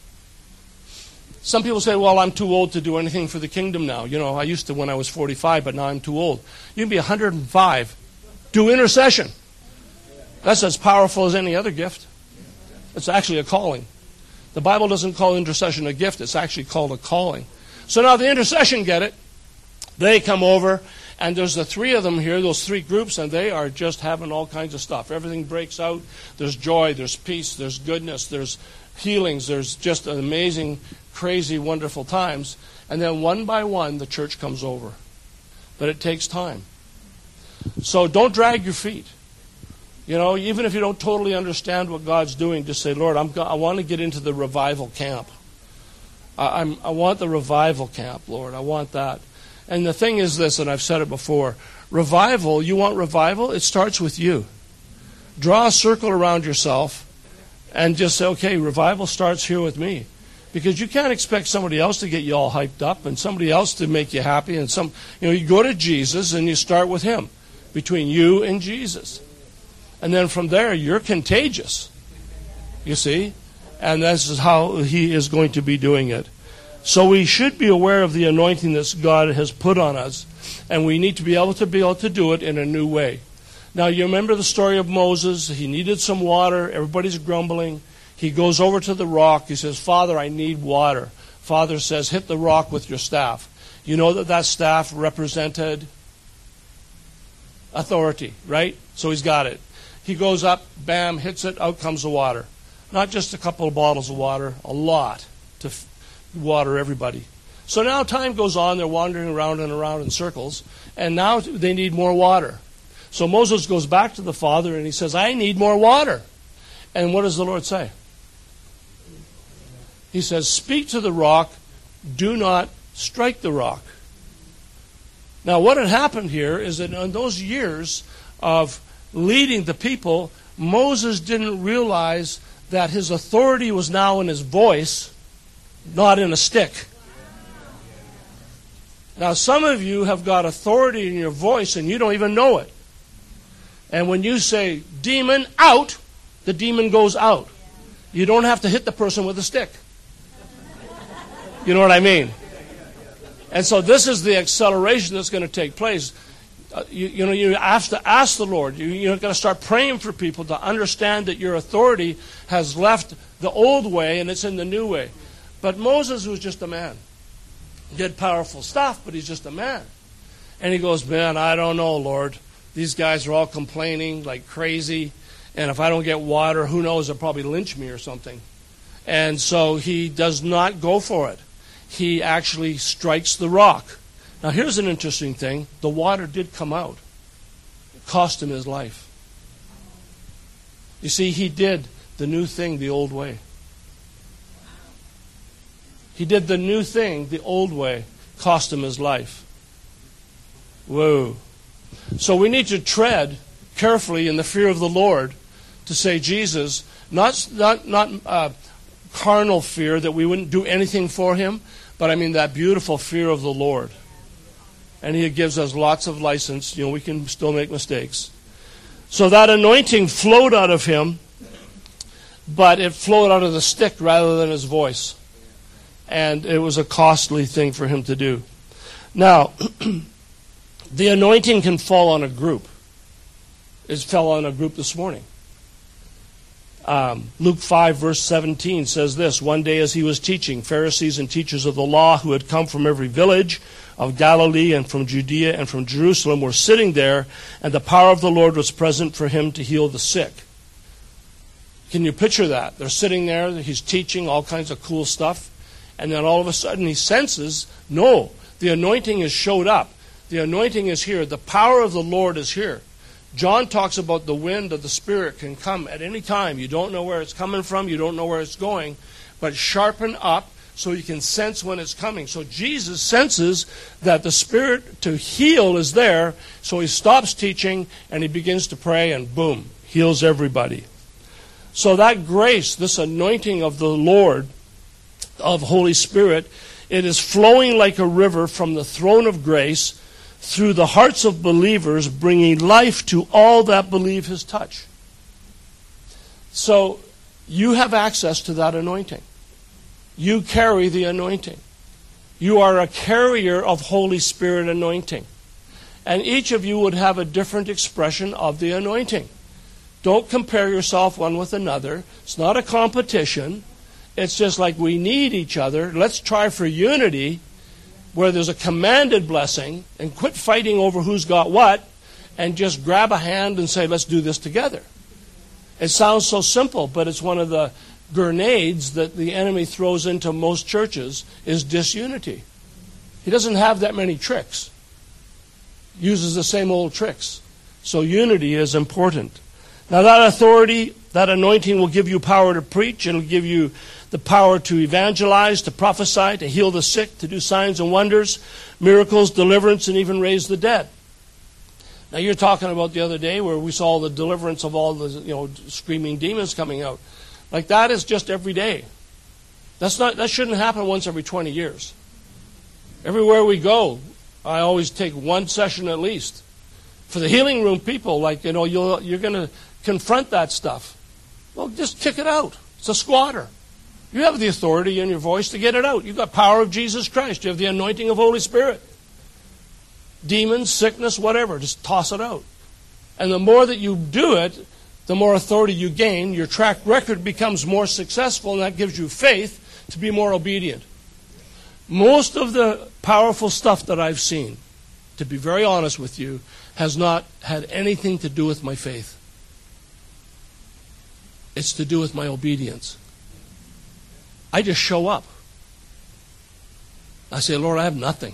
Some people say, well, I'm too old to do anything for the kingdom now. You know, I used to when I was forty-five, but now I'm too old. You can be one hundred five. Do intercession. That's as powerful as any other gift. It's actually a calling. The Bible doesn't call intercession a gift. It's actually called a calling. So now the intercession get it. They come over, and there's the three of them here, those three groups, and they are just having all kinds of stuff. Everything breaks out. There's joy, there's peace, there's goodness, there's healings, there's just an amazing, crazy, wonderful times. And then one by one, the church comes over. But it takes time. So don't drag your feet. You know, even if you don't totally understand what God's doing, just say, Lord, I'm go- I want to get into the revival camp. I, I'm, I want the revival camp, Lord. I want that. And the thing is this, and I've said it before, revival, you want revival? It starts with you. Draw a circle around yourself and just say, okay, revival starts here with me. Because you can't expect somebody else to get you all hyped up and somebody else to make you happy. And some, you know, you go to Jesus and you start with him, between you and Jesus. And then from there, you're contagious. You see? And this is how he is going to be doing it. So we should be aware of the anointing that God has put on us. And we need to be able to be able to do it in a new way. Now, you remember the story of Moses. He needed some water. Everybody's grumbling. He goes over to the rock. He says, Father, I need water. Father says, hit the rock with your staff. You know that that staff represented authority, right? So he's got it. He goes up, bam, hits it, out comes the water. Not just a couple of bottles of water, a lot to f- water everybody. So now time goes on, they're wandering around and around in circles, and now they need more water. So Moses goes back to the Father and he says, I need more water. And what does the Lord say? He says, speak to the rock, do not strike the rock. Now what had happened here is that in those years of leading the people, Moses didn't realize that his authority was now in his voice, not in a stick. Now some of you have got authority in your voice and you don't even know it. And when you say, demon, out, the demon goes out. You don't have to hit the person with a stick. You know what I mean? And so this is the acceleration that's going to take place. Uh, you, you know, you have to ask the Lord. You, you're going to start praying for people to understand that your authority has left the old way and it's in the new way. But Moses was just a man. He did powerful stuff, but he's just a man. And he goes, man, I don't know, Lord. These guys are all complaining like crazy. And if I don't get water, who knows, they'll probably lynch me or something. And so he does not go for it. He actually strikes the rock. Now here's an interesting thing. The water did come out. It cost him his life. You see, he did the new thing the old way. He did the new thing the old way. Cost him his life. Whoa. So we need to tread carefully in the fear of the Lord to say, Jesus, not, not, not uh, carnal fear that we wouldn't do anything for him, but I mean that beautiful fear of the Lord. And he gives us lots of license. You know, we can still make mistakes. So that anointing flowed out of him, but it flowed out of the stick rather than his voice. And it was a costly thing for him to do. Now, the anointing can fall on a group. It fell on a group this morning. Um, Luke five, verse seventeen says this, "One day as he was teaching, Pharisees and teachers of the law who had come from every village of Galilee and from Judea and from Jerusalem were sitting there, and the power of the Lord was present for him to heal the sick." Can you picture that? They're sitting there, he's teaching all kinds of cool stuff, and then all of a sudden he senses, no, the anointing has showed up. The anointing is here. The power of the Lord is here. John talks about the wind of the Spirit can come at any time. You don't know where it's coming from. You don't know where it's going. But sharpen up so you can sense when it's coming. So Jesus senses that the Spirit to heal is there. So he stops teaching and he begins to pray and boom, heals everybody. So that grace, this anointing of the Lord, of Holy Spirit, it is flowing like a river from the throne of grace through the hearts of believers, bringing life to all that believe his touch. So you have access to that anointing. You carry the anointing. You are a carrier of Holy Spirit anointing. And each of you would have a different expression of the anointing. Don't compare yourself one with another. It's not a competition. It's just like we need each other. Let's try for unity, where there's a commanded blessing, and quit fighting over who's got what, and just grab a hand and say, let's do this together. It sounds so simple, but it's one of the grenades that the enemy throws into most churches is disunity. He doesn't have that many tricks. Uses the same old tricks. So unity is important. Now that authority, that anointing will give you power to preach. It'll give you the power to evangelize, to prophesy, to heal the sick, to do signs and wonders, miracles, deliverance, and even raise the dead. Now you're talking about the other day where we saw the deliverance of all the you know screaming demons coming out. Like that is just every day. That's not that shouldn't happen once every twenty years. Everywhere we go, I always take one session at least. For the healing room people, like you know, you'll, you're going to confront that stuff. Well, just kick it out. It's a squatter. You have the authority in your voice to get it out. You've got power of Jesus Christ. You have the anointing of Holy Spirit. Demons, sickness, whatever, just toss it out. And the more that you do it, the more authority you gain. Your track record becomes more successful, and that gives you faith to be more obedient. Most of the powerful stuff that I've seen, to be very honest with you, has not had anything to do with my faith. It's to do with my obedience. I just show up. I say, Lord, I have nothing.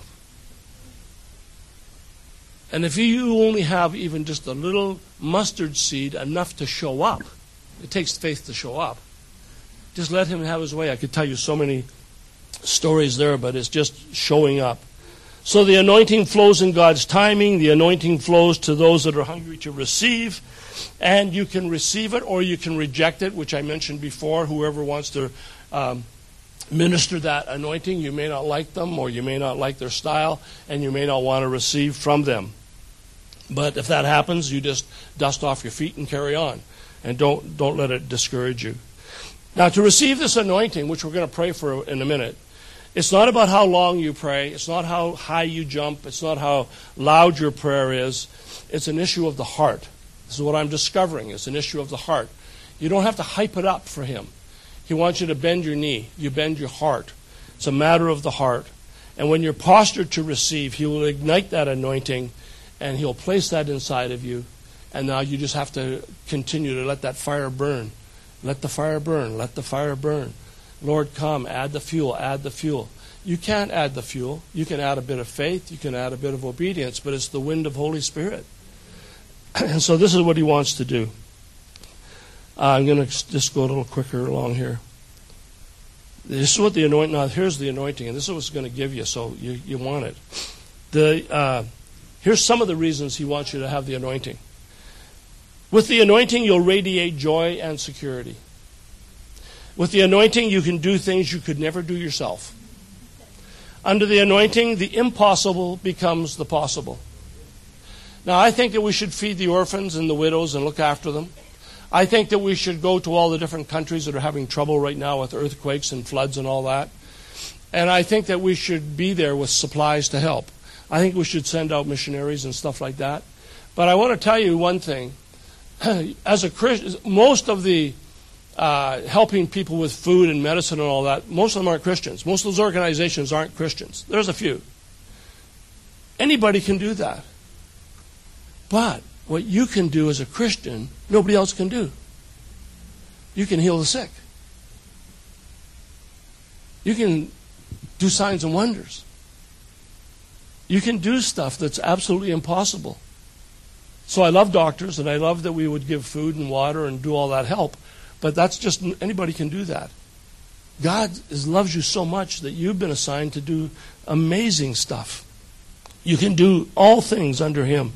And if you only have even just a little mustard seed, enough to show up, it takes faith to show up. Just let him have his way. I could tell you so many stories there, but it's just showing up. So the anointing flows in God's timing. The anointing flows to those that are hungry to receive. And you can receive it or you can reject it, which I mentioned before. Whoever wants to um, minister that anointing, you may not like them or you may not like their style, and you may not want to receive from them. But if that happens, you just dust off your feet and carry on. And don't, don't let it discourage you. Now, to receive this anointing, which we're going to pray for in a minute, it's not about how long you pray. It's not how high you jump. It's not how loud your prayer is. It's an issue of the heart. This is what I'm discovering. It's an issue of the heart. You don't have to hype it up for him. He wants you to bend your knee. You bend your heart. It's a matter of the heart. And when you're postured to receive, he will ignite that anointing, and he'll place that inside of you. And now you just have to continue to let that fire burn. Let the fire burn. Let the fire burn. Lord, come, add the fuel, add the fuel. You can't add the fuel. You can add a bit of faith. You can add a bit of obedience, but it's the wind of Holy Spirit. And so this is what he wants to do. Uh, I'm going to just go a little quicker along here. This is what the anointing, now here's the anointing, and this is what it's going to give you, so you, you want it. The, uh, here's some of the reasons he wants you to have the anointing. With the anointing, you'll radiate joy and security. With the anointing, you can do things you could never do yourself. Under the anointing, the impossible becomes the possible. Now, I think that we should feed the orphans and the widows and look after them. I think that we should go to all the different countries that are having trouble right now with earthquakes and floods and all that. And I think that we should be there with supplies to help. I think we should send out missionaries and stuff like that. But I want to tell you one thing. As a Christian, most of the uh, helping people with food and medicine and all that, most of them aren't Christians. Most of those organizations aren't Christians. There's a few. Anybody can do that. But what you can do as a Christian, nobody else can do. You can heal the sick. You can do signs and wonders. You can do stuff that's absolutely impossible. So I love doctors, and I love that we would give food and water and do all that help. But that's just, anybody can do that. God is, loves you so much that you've been assigned to do amazing stuff. You can do all things under Him.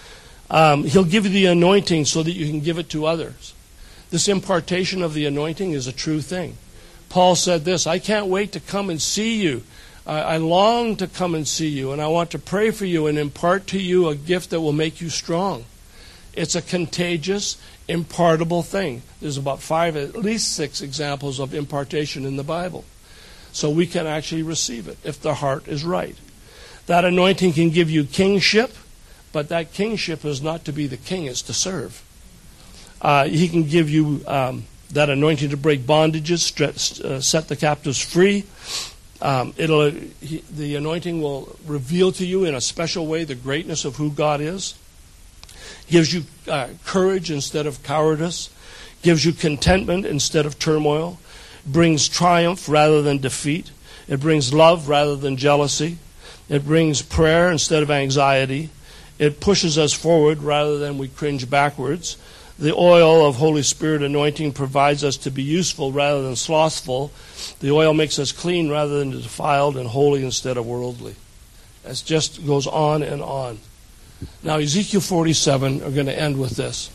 Um, he'll give you the anointing so that you can give it to others. This impartation of the anointing is a true thing. Paul said this, I can't wait to come and see you. I, I long to come and see you, and I want to pray for you and impart to you a gift that will make you strong. It's a contagious, impartable thing. There's about five, at least six examples of impartation in the Bible. So we can actually receive it if the heart is right. That anointing can give you kingship, but that kingship is not to be the king, it's to serve. Uh, he can give you um, that anointing to break bondages, stretch, uh, set the captives free. Um, it'll he, the anointing will reveal to you in a special way the greatness of who God is. Gives you uh, courage instead of cowardice. Gives you contentment instead of turmoil. Brings triumph rather than defeat. It brings love rather than jealousy. It brings prayer instead of anxiety. It pushes us forward rather than we cringe backwards. The oil of Holy Spirit anointing provides us to be useful rather than slothful. The oil makes us clean rather than defiled, and holy instead of worldly. It just goes on and on. Now, Ezekiel forty-seven, are going to end with this.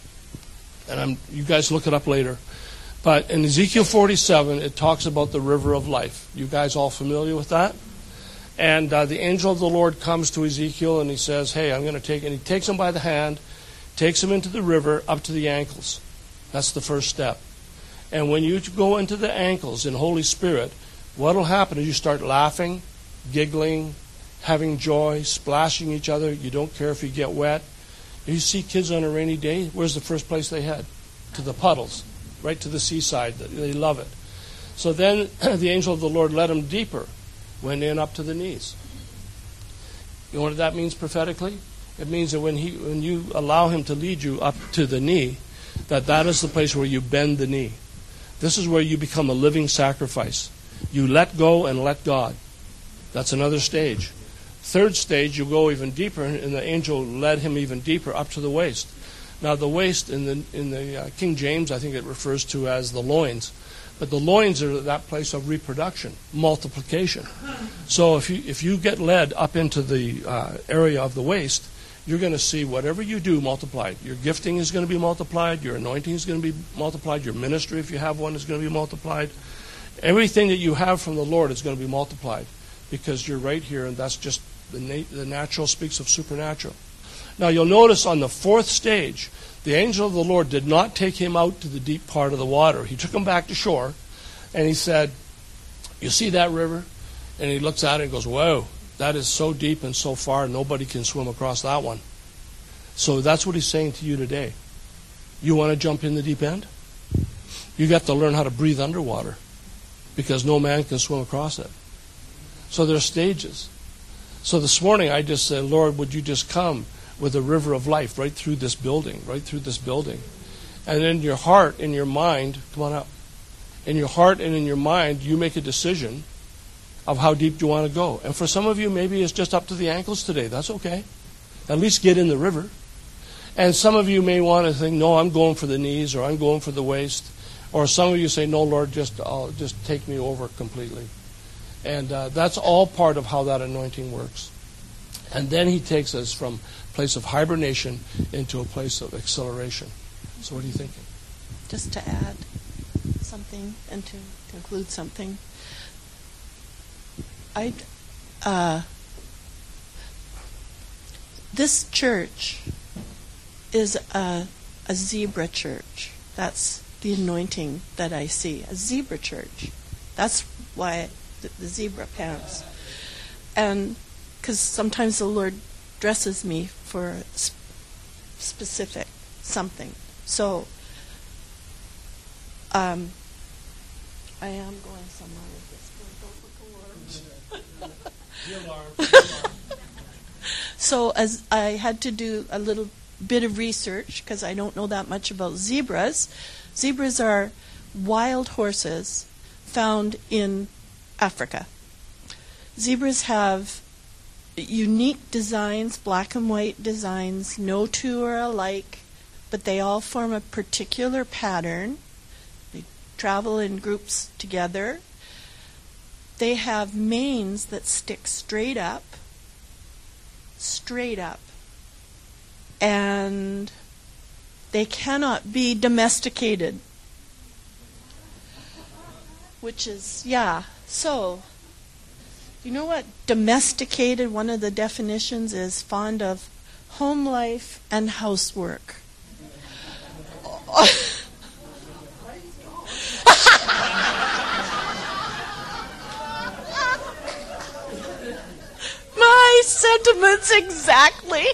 And I'm, you guys look it up later. But in Ezekiel forty-seven, it talks about the river of life. You guys all familiar with that? And uh, the angel of the Lord comes to Ezekiel and he says, hey, I'm going to take, and he takes him by the hand, takes him into the river up to the ankles. That's the first step. And when you go into the ankles in Holy Spirit, what will happen is you start laughing, giggling, having joy, splashing each other. You don't care if you get wet. If you see kids on a rainy day, where's the first place they head? To the puddles, right to the seaside. They love it. So then the angel of the Lord led him deeper, went in up to the knees. You know what that means prophetically? It means that when he, when you allow him to lead you up to the knee, that that is the place where you bend the knee. This is where you become a living sacrifice. You let go and let God. That's another stage. Third stage, you go even deeper, and the angel led him even deeper up to the waist. Now, the waist in the in the uh, King James, I think it refers to as the loins. But the loins are that place of reproduction, multiplication. So if you if you get led up into the uh, area of the waist, you're going to see whatever you do multiplied. Your gifting is going to be multiplied. Your anointing is going to be multiplied. Your ministry, if you have one, is going to be multiplied. Everything that you have from the Lord is going to be multiplied because you're right here, and that's just the, na- the natural speaks of supernatural. Now, you'll notice on the fourth stage, the angel of the Lord did not take him out to the deep part of the water. He took him back to shore, and he said, you see that river? And he looks at it and goes, whoa, that is so deep and so far, nobody can swim across that one. So that's what he's saying to you today. You want to jump in the deep end? You got to learn how to breathe underwater because no man can swim across it. So there are stages. So this morning I just said, Lord, would you just come with a river of life right through this building, right through this building. And in your heart, in your mind, come on up. In your heart and in your mind, you make a decision of how deep you want to go. And for some of you, maybe it's just up to the ankles today. That's okay. At least get in the river. And some of you may want to think, no, I'm going for the knees, or I'm going for the waist. Or some of you say, no, Lord, just uh, just take me over completely. And uh, that's all part of how that anointing works. And then he takes us from a place of hibernation into a place of acceleration. So what are you thinking? Just to add something and to conclude something. I, uh, this church is a, a zebra church. That's the anointing that I see. A zebra church. That's why the, the zebra pants. And because sometimes the Lord dresses me for a sp- specific something. So um, I am going somewhere with this. Don't look alarmed. So as I had to do a little bit of research because I don't know that much about zebras. Zebras are wild horses found in Africa. Zebras have unique designs, black and white designs. No two are alike, but they all form a particular pattern. They travel in groups together. They have manes that stick straight up, straight up. And they cannot be domesticated. Which is, yeah. So, you know what domesticated, one of the definitions is fond of home life and housework. My sentiments exactly.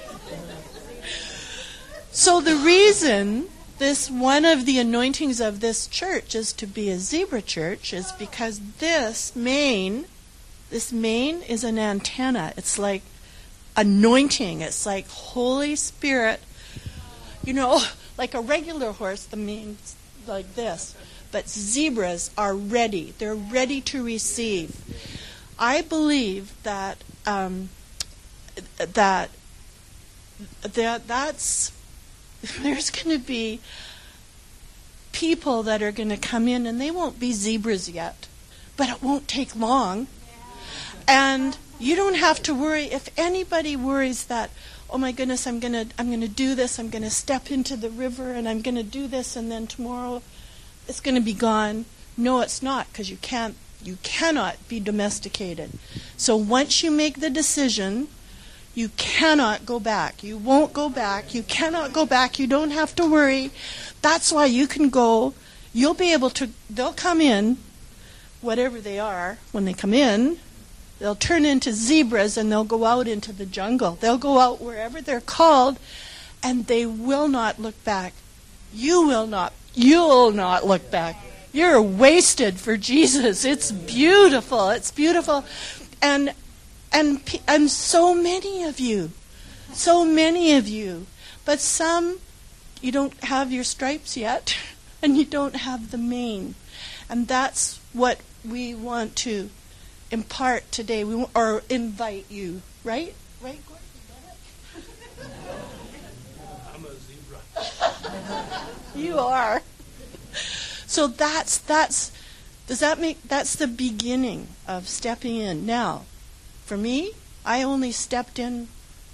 So the reason this one of the anointings of this church is to be a zebra church is because this mane, this mane is an antenna. It's like anointing. It's like Holy Spirit. You know, like a regular horse, the mane's like this. But zebras are ready. They're ready to receive. I believe that um, that that that's. There's going to be people that are going to come in, and they won't be zebras yet, but it won't take long. And you don't have to worry. If anybody worries that, oh my goodness, I'm going to I'm going to do this, I'm going to step into the river, and I'm going to do this, and then tomorrow it's going to be gone. No, it's not, because you can't. You cannot be domesticated. So once you make the decision, you cannot go back. You won't go back. You cannot go back. You don't have to worry. That's why you can go. You'll be able to, they'll come in, whatever they are, when they come in, they'll turn into zebras and they'll go out into the jungle. They'll go out wherever they're called, and they will not look back. You will not. You'll not look back. You're wasted for Jesus. It's beautiful. It's beautiful. And And and so many of you, so many of you, but some, you don't have your stripes yet, and you don't have the mane. And that's what we want to impart today, we or invite you, right? Right, Gordon? You get it? I'm a zebra. You are. So that's, that's, does that make, that's the beginning of stepping in. Now, for me, I only stepped in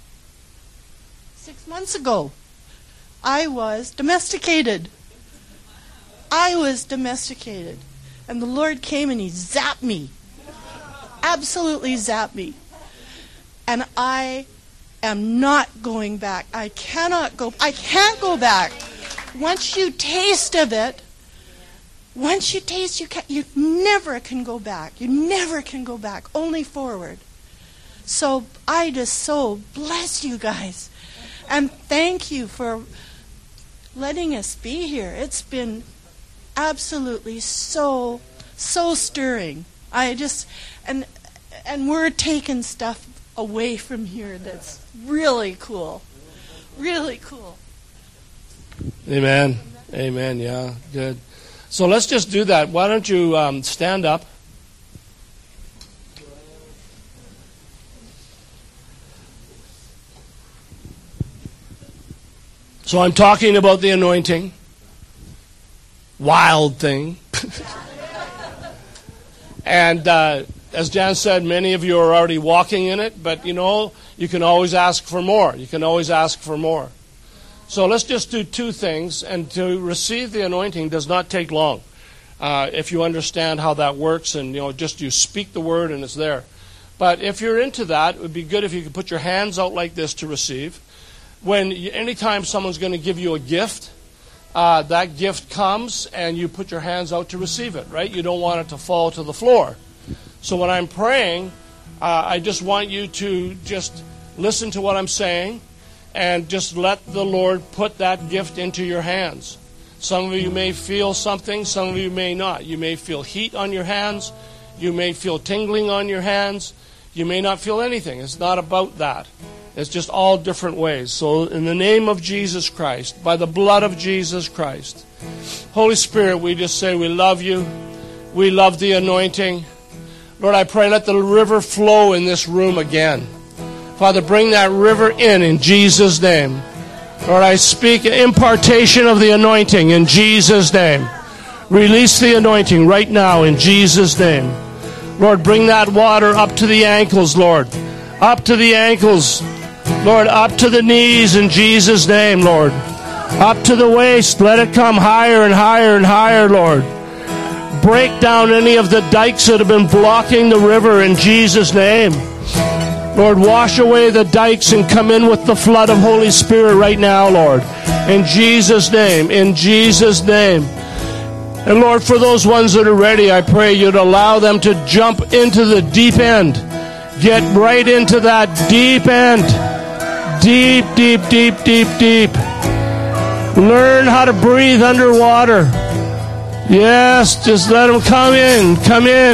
six months ago. I was domesticated. I was domesticated. And the Lord came and He zapped me. Absolutely zapped me. And I am not going back. I cannot go. I can't go back. Once you taste of it, once you taste, you can, you never can go back. You never can go back. Only forward. So I just so bless you guys. And thank you for letting us be here. It's been absolutely so, so stirring. I just, and and we're taking stuff away from here that's really cool. Really cool. Amen. Amen. Yeah, good. So let's just do that. Why don't you um, stand up? So I'm talking about the anointing. Wild thing. And uh, as Jan said, many of you are already walking in it, but you know, you can always ask for more. You can always ask for more. So let's just do two things, and to receive the anointing does not take long. Uh, if you understand how that works, and you know, just you speak the word and it's there. But if you're into that, it would be good if you could put your hands out like this to receive. When you, anytime someone's going to give you a gift, uh, that gift comes and you put your hands out to receive it, right? You don't want it to fall to the floor. So when I'm praying, uh, I just want you to just listen to what I'm saying and just let the Lord put that gift into your hands. Some of you may feel something, some of you may not. You may feel heat on your hands. You may feel tingling on your hands. You may not feel anything. It's not about that. It's just all different ways. So in the name of Jesus Christ, by the blood of Jesus Christ, Holy Spirit, we just say we love you. We love the anointing. Lord, I pray let the river flow in this room again. Father, bring that river in in Jesus' name. Lord, I speak impartation of the anointing in Jesus' name. Release the anointing right now in Jesus' name. Lord, bring that water up to the ankles, Lord. Up to the ankles. Lord, up to the knees in Jesus' name, Lord. Up to the waist. Let it come higher and higher and higher, Lord. Break down any of the dikes that have been blocking the river in Jesus' name. Lord, wash away the dikes and come in with the flood of Holy Spirit right now, Lord. In Jesus' name. In Jesus' name. And Lord, for those ones that are ready, I pray you'd allow them to jump into the deep end. Get right into that deep end. Deep, deep, deep, deep, deep. Learn how to breathe underwater. Yes, just let them come in. Come in.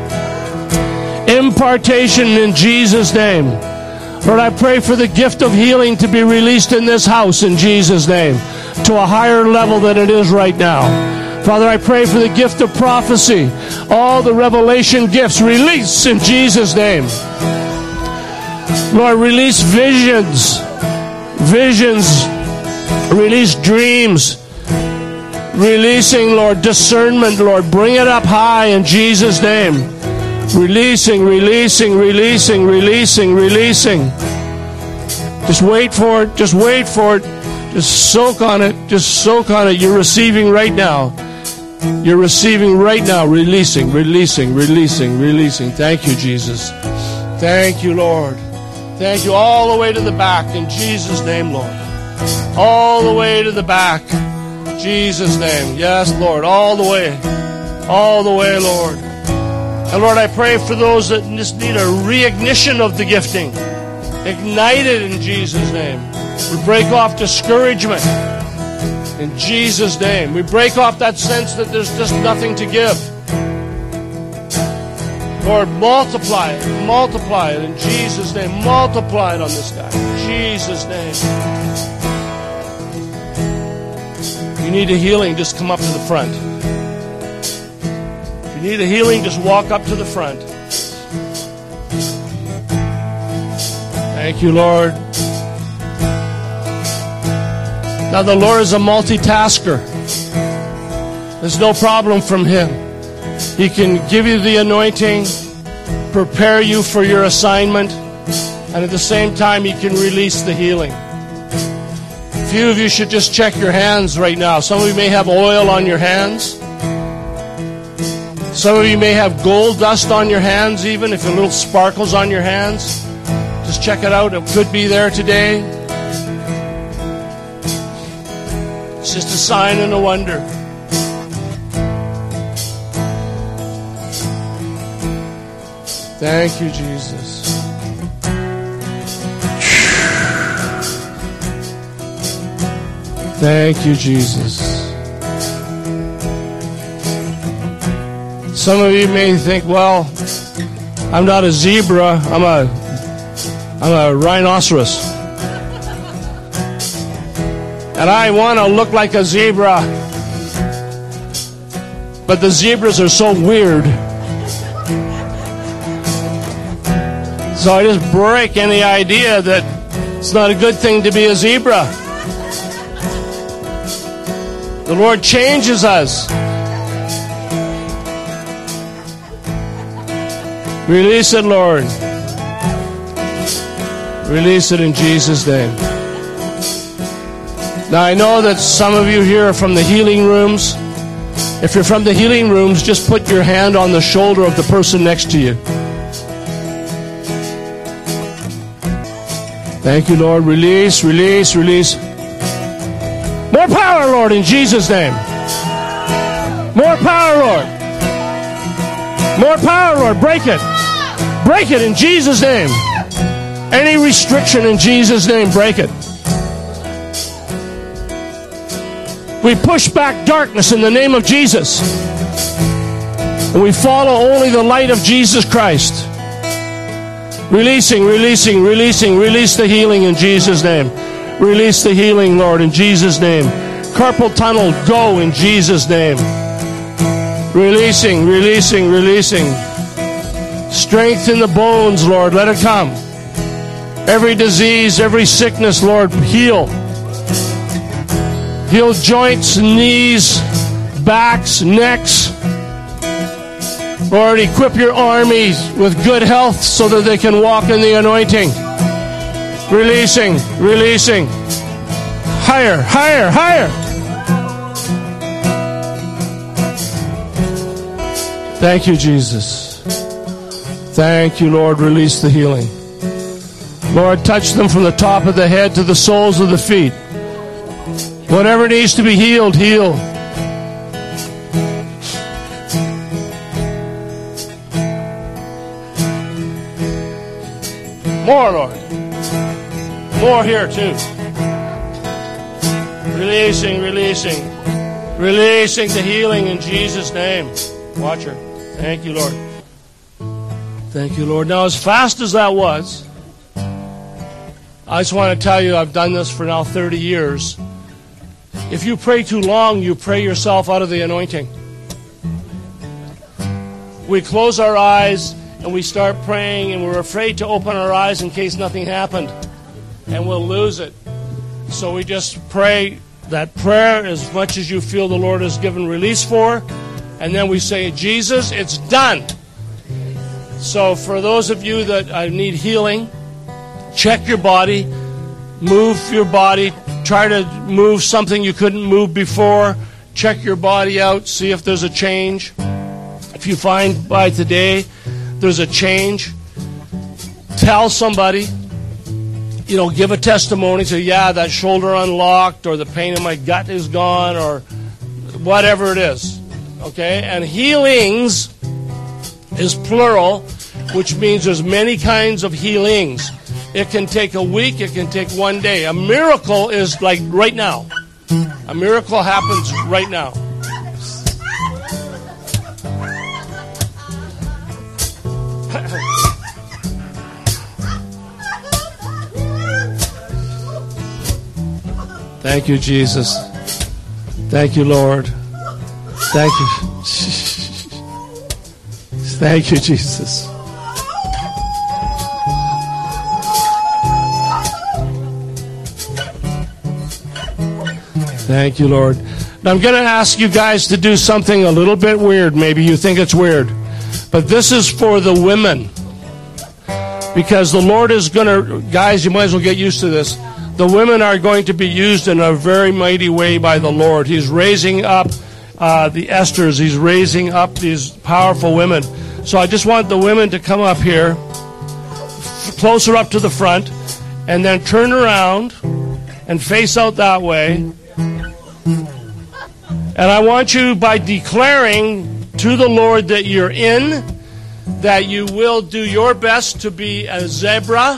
Impartation in Jesus' name. Lord, I pray for the gift of healing to be released in this house in Jesus' name to a higher level than it is right now. Father, I pray for the gift of prophecy. All the revelation gifts release in Jesus' name. Lord, release visions. Visions. Release dreams. Releasing, Lord, discernment, Lord. Bring it up high in Jesus' name. Releasing, releasing, releasing, releasing, releasing. Just wait for it. Just wait for it. Just soak on it. Just soak on it. You're receiving right now. You're receiving right now. Releasing, releasing, releasing, releasing. Thank you, Jesus. Thank you, Lord. Thank you. All the way to the back in Jesus' name, Lord. All the way to the back. Jesus' name. Yes, Lord. All the way. All the way, Lord. And Lord, I pray for those that just need a reignition of the gifting. Ignite it in Jesus' name. We break off discouragement in Jesus' name. We break off that sense that there's just nothing to give. Lord, multiply it. Multiply it in Jesus' name. Multiply it on this guy. In Jesus' name. If you need a healing, just come up to the front. If you need a healing, just walk up to the front. Thank you, Lord. Now, the Lord is a multitasker. There's no problem from Him. He can give you the anointing, prepare you for your assignment, and at the same time, He can release the healing. A few of you should just check your hands right now. Some of you may have oil on your hands. Some of you may have gold dust on your hands, even if a little sparkles on your hands. Just check it out. It could be there today. It's just a sign and a wonder. Thank you, Jesus. Thank you, Jesus. Some of you may think, well, I'm not a zebra, I'm a I'm a rhinoceros. And I want to look like a zebra. But the zebras are so weird. So I just break any idea that it's not a good thing to be a zebra. The Lord changes us. Release it, Lord. Release it in Jesus' name. Now, I know that some of you here are from the healing rooms. If you're from the healing rooms, just put your hand on the shoulder of the person next to you. Thank you, Lord. Release, release, release. More power, Lord, in Jesus' name. More power, Lord. More power, Lord. Break it. Break it in Jesus' name. Any restriction in Jesus' name, break it. We push back darkness in the name of Jesus. And we follow only the light of Jesus Christ. Releasing, releasing, releasing. Release the healing in Jesus' name. Release the healing, Lord, in Jesus' name. Carpal tunnel, go in Jesus' name. Releasing, releasing, releasing. Strength in the bones, Lord, let it come. Every disease, every sickness, Lord, heal. Heal joints, knees, backs, necks. Lord, equip your armies with good health so that they can walk in the anointing. Releasing, releasing. Higher, higher, higher. Thank you, Jesus. Thank you, Lord. Release the healing. Lord, touch them from the top of the head to the soles of the feet. Whatever needs to be healed, heal. More, Lord. More here, too. Releasing, releasing. Releasing the healing in Jesus' name. Watch her. Thank you, Lord. Thank you, Lord. Now, as fast as that was, I just want to tell you, I've done this for now thirty years. If you pray too long, you pray yourself out of the anointing. We close our eyes and we start praying, and we're afraid to open our eyes in case nothing happened, and we'll lose it. So we just pray that prayer as much as you feel the Lord has given release for, and then we say, Jesus, it's done. So for those of you that uh, need healing, check your body, move your body, try to move something you couldn't move before, check your body out, see if there's a change. If you find by today there's a change, tell somebody, you know, give a testimony, say, yeah, that shoulder unlocked, or the pain in my gut is gone, or whatever it is. Okay? And healings is plural, which means there's many kinds of healings. It can take a week, it can take one day. A miracle is like right now. A miracle happens right now. Thank you, Jesus. Thank you, Lord. Thank you. Thank you, Jesus. Thank you, Lord. Now I'm going to ask you guys to do something a little bit weird. Maybe you think it's weird. But this is for the women. Because the Lord is going to, guys, you might as well get used to this. The women are going to be used in a very mighty way by the Lord. He's raising up uh, the Esthers. He's raising up these powerful women. So I just want the women to come up here, f- closer up to the front, and then turn around and face out that way. And I want you, by declaring to the Lord that you're in, that you will do your best to be a zebra,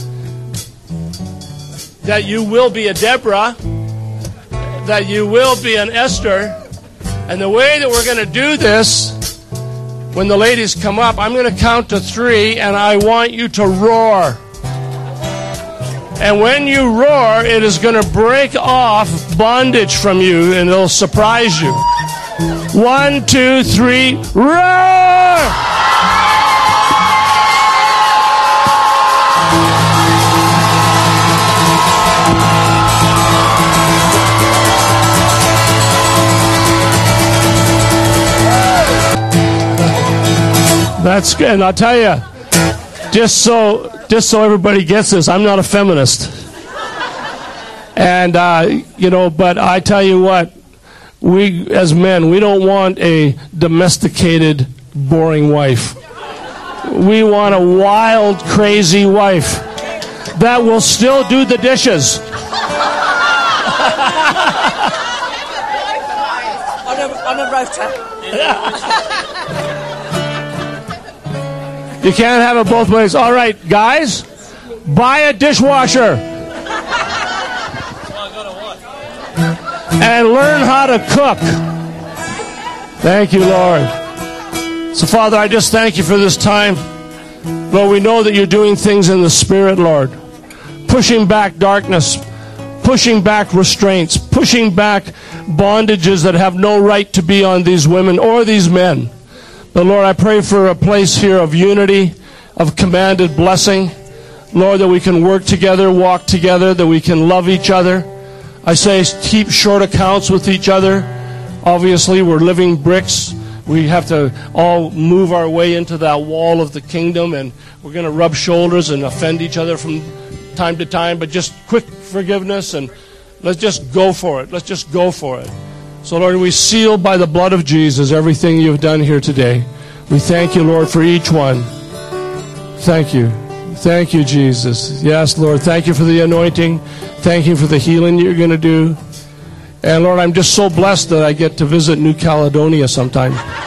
that you will be a Deborah, that you will be an Esther. And the way that we're going to do this, when the ladies come up, I'm going to count to three, and I want you to roar. And when you roar, it is going to break off bondage from you, and it'll surprise you. One, two, three, roar! That's good. And I'll tell you, just so just so everybody gets this, I'm not a feminist. And, uh, you know, but I tell you what, we as men, we don't want a domesticated, boring wife. We want a wild, crazy wife. that will still do the dishes. On a, on a rota. You can't have it both ways. All right, guys, buy a dishwasher and learn how to cook. Thank you, Lord. So, Father, I just thank you for this time. Lord, we know that you're doing things in the Spirit, Lord. Pushing back darkness, pushing back restraints, pushing back bondages that have no right to be on these women or these men. But Lord, I pray for a place here of unity, of commanded blessing. Lord, that we can work together, walk together, that we can love each other. I say keep short accounts with each other. Obviously, we're living bricks. We have to all move our way into that wall of the kingdom, and we're going to rub shoulders and offend each other from time to time, but just quick forgiveness, and let's just go for it. Let's just go for it. So, Lord, we seal by the blood of Jesus everything you've done here today. We thank you, Lord, for each one. Thank you. Thank you, Jesus. Yes, Lord, thank you for the anointing. Thank you for the healing you're going to do. And, Lord, I'm just so blessed that I get to visit New Caledonia sometime.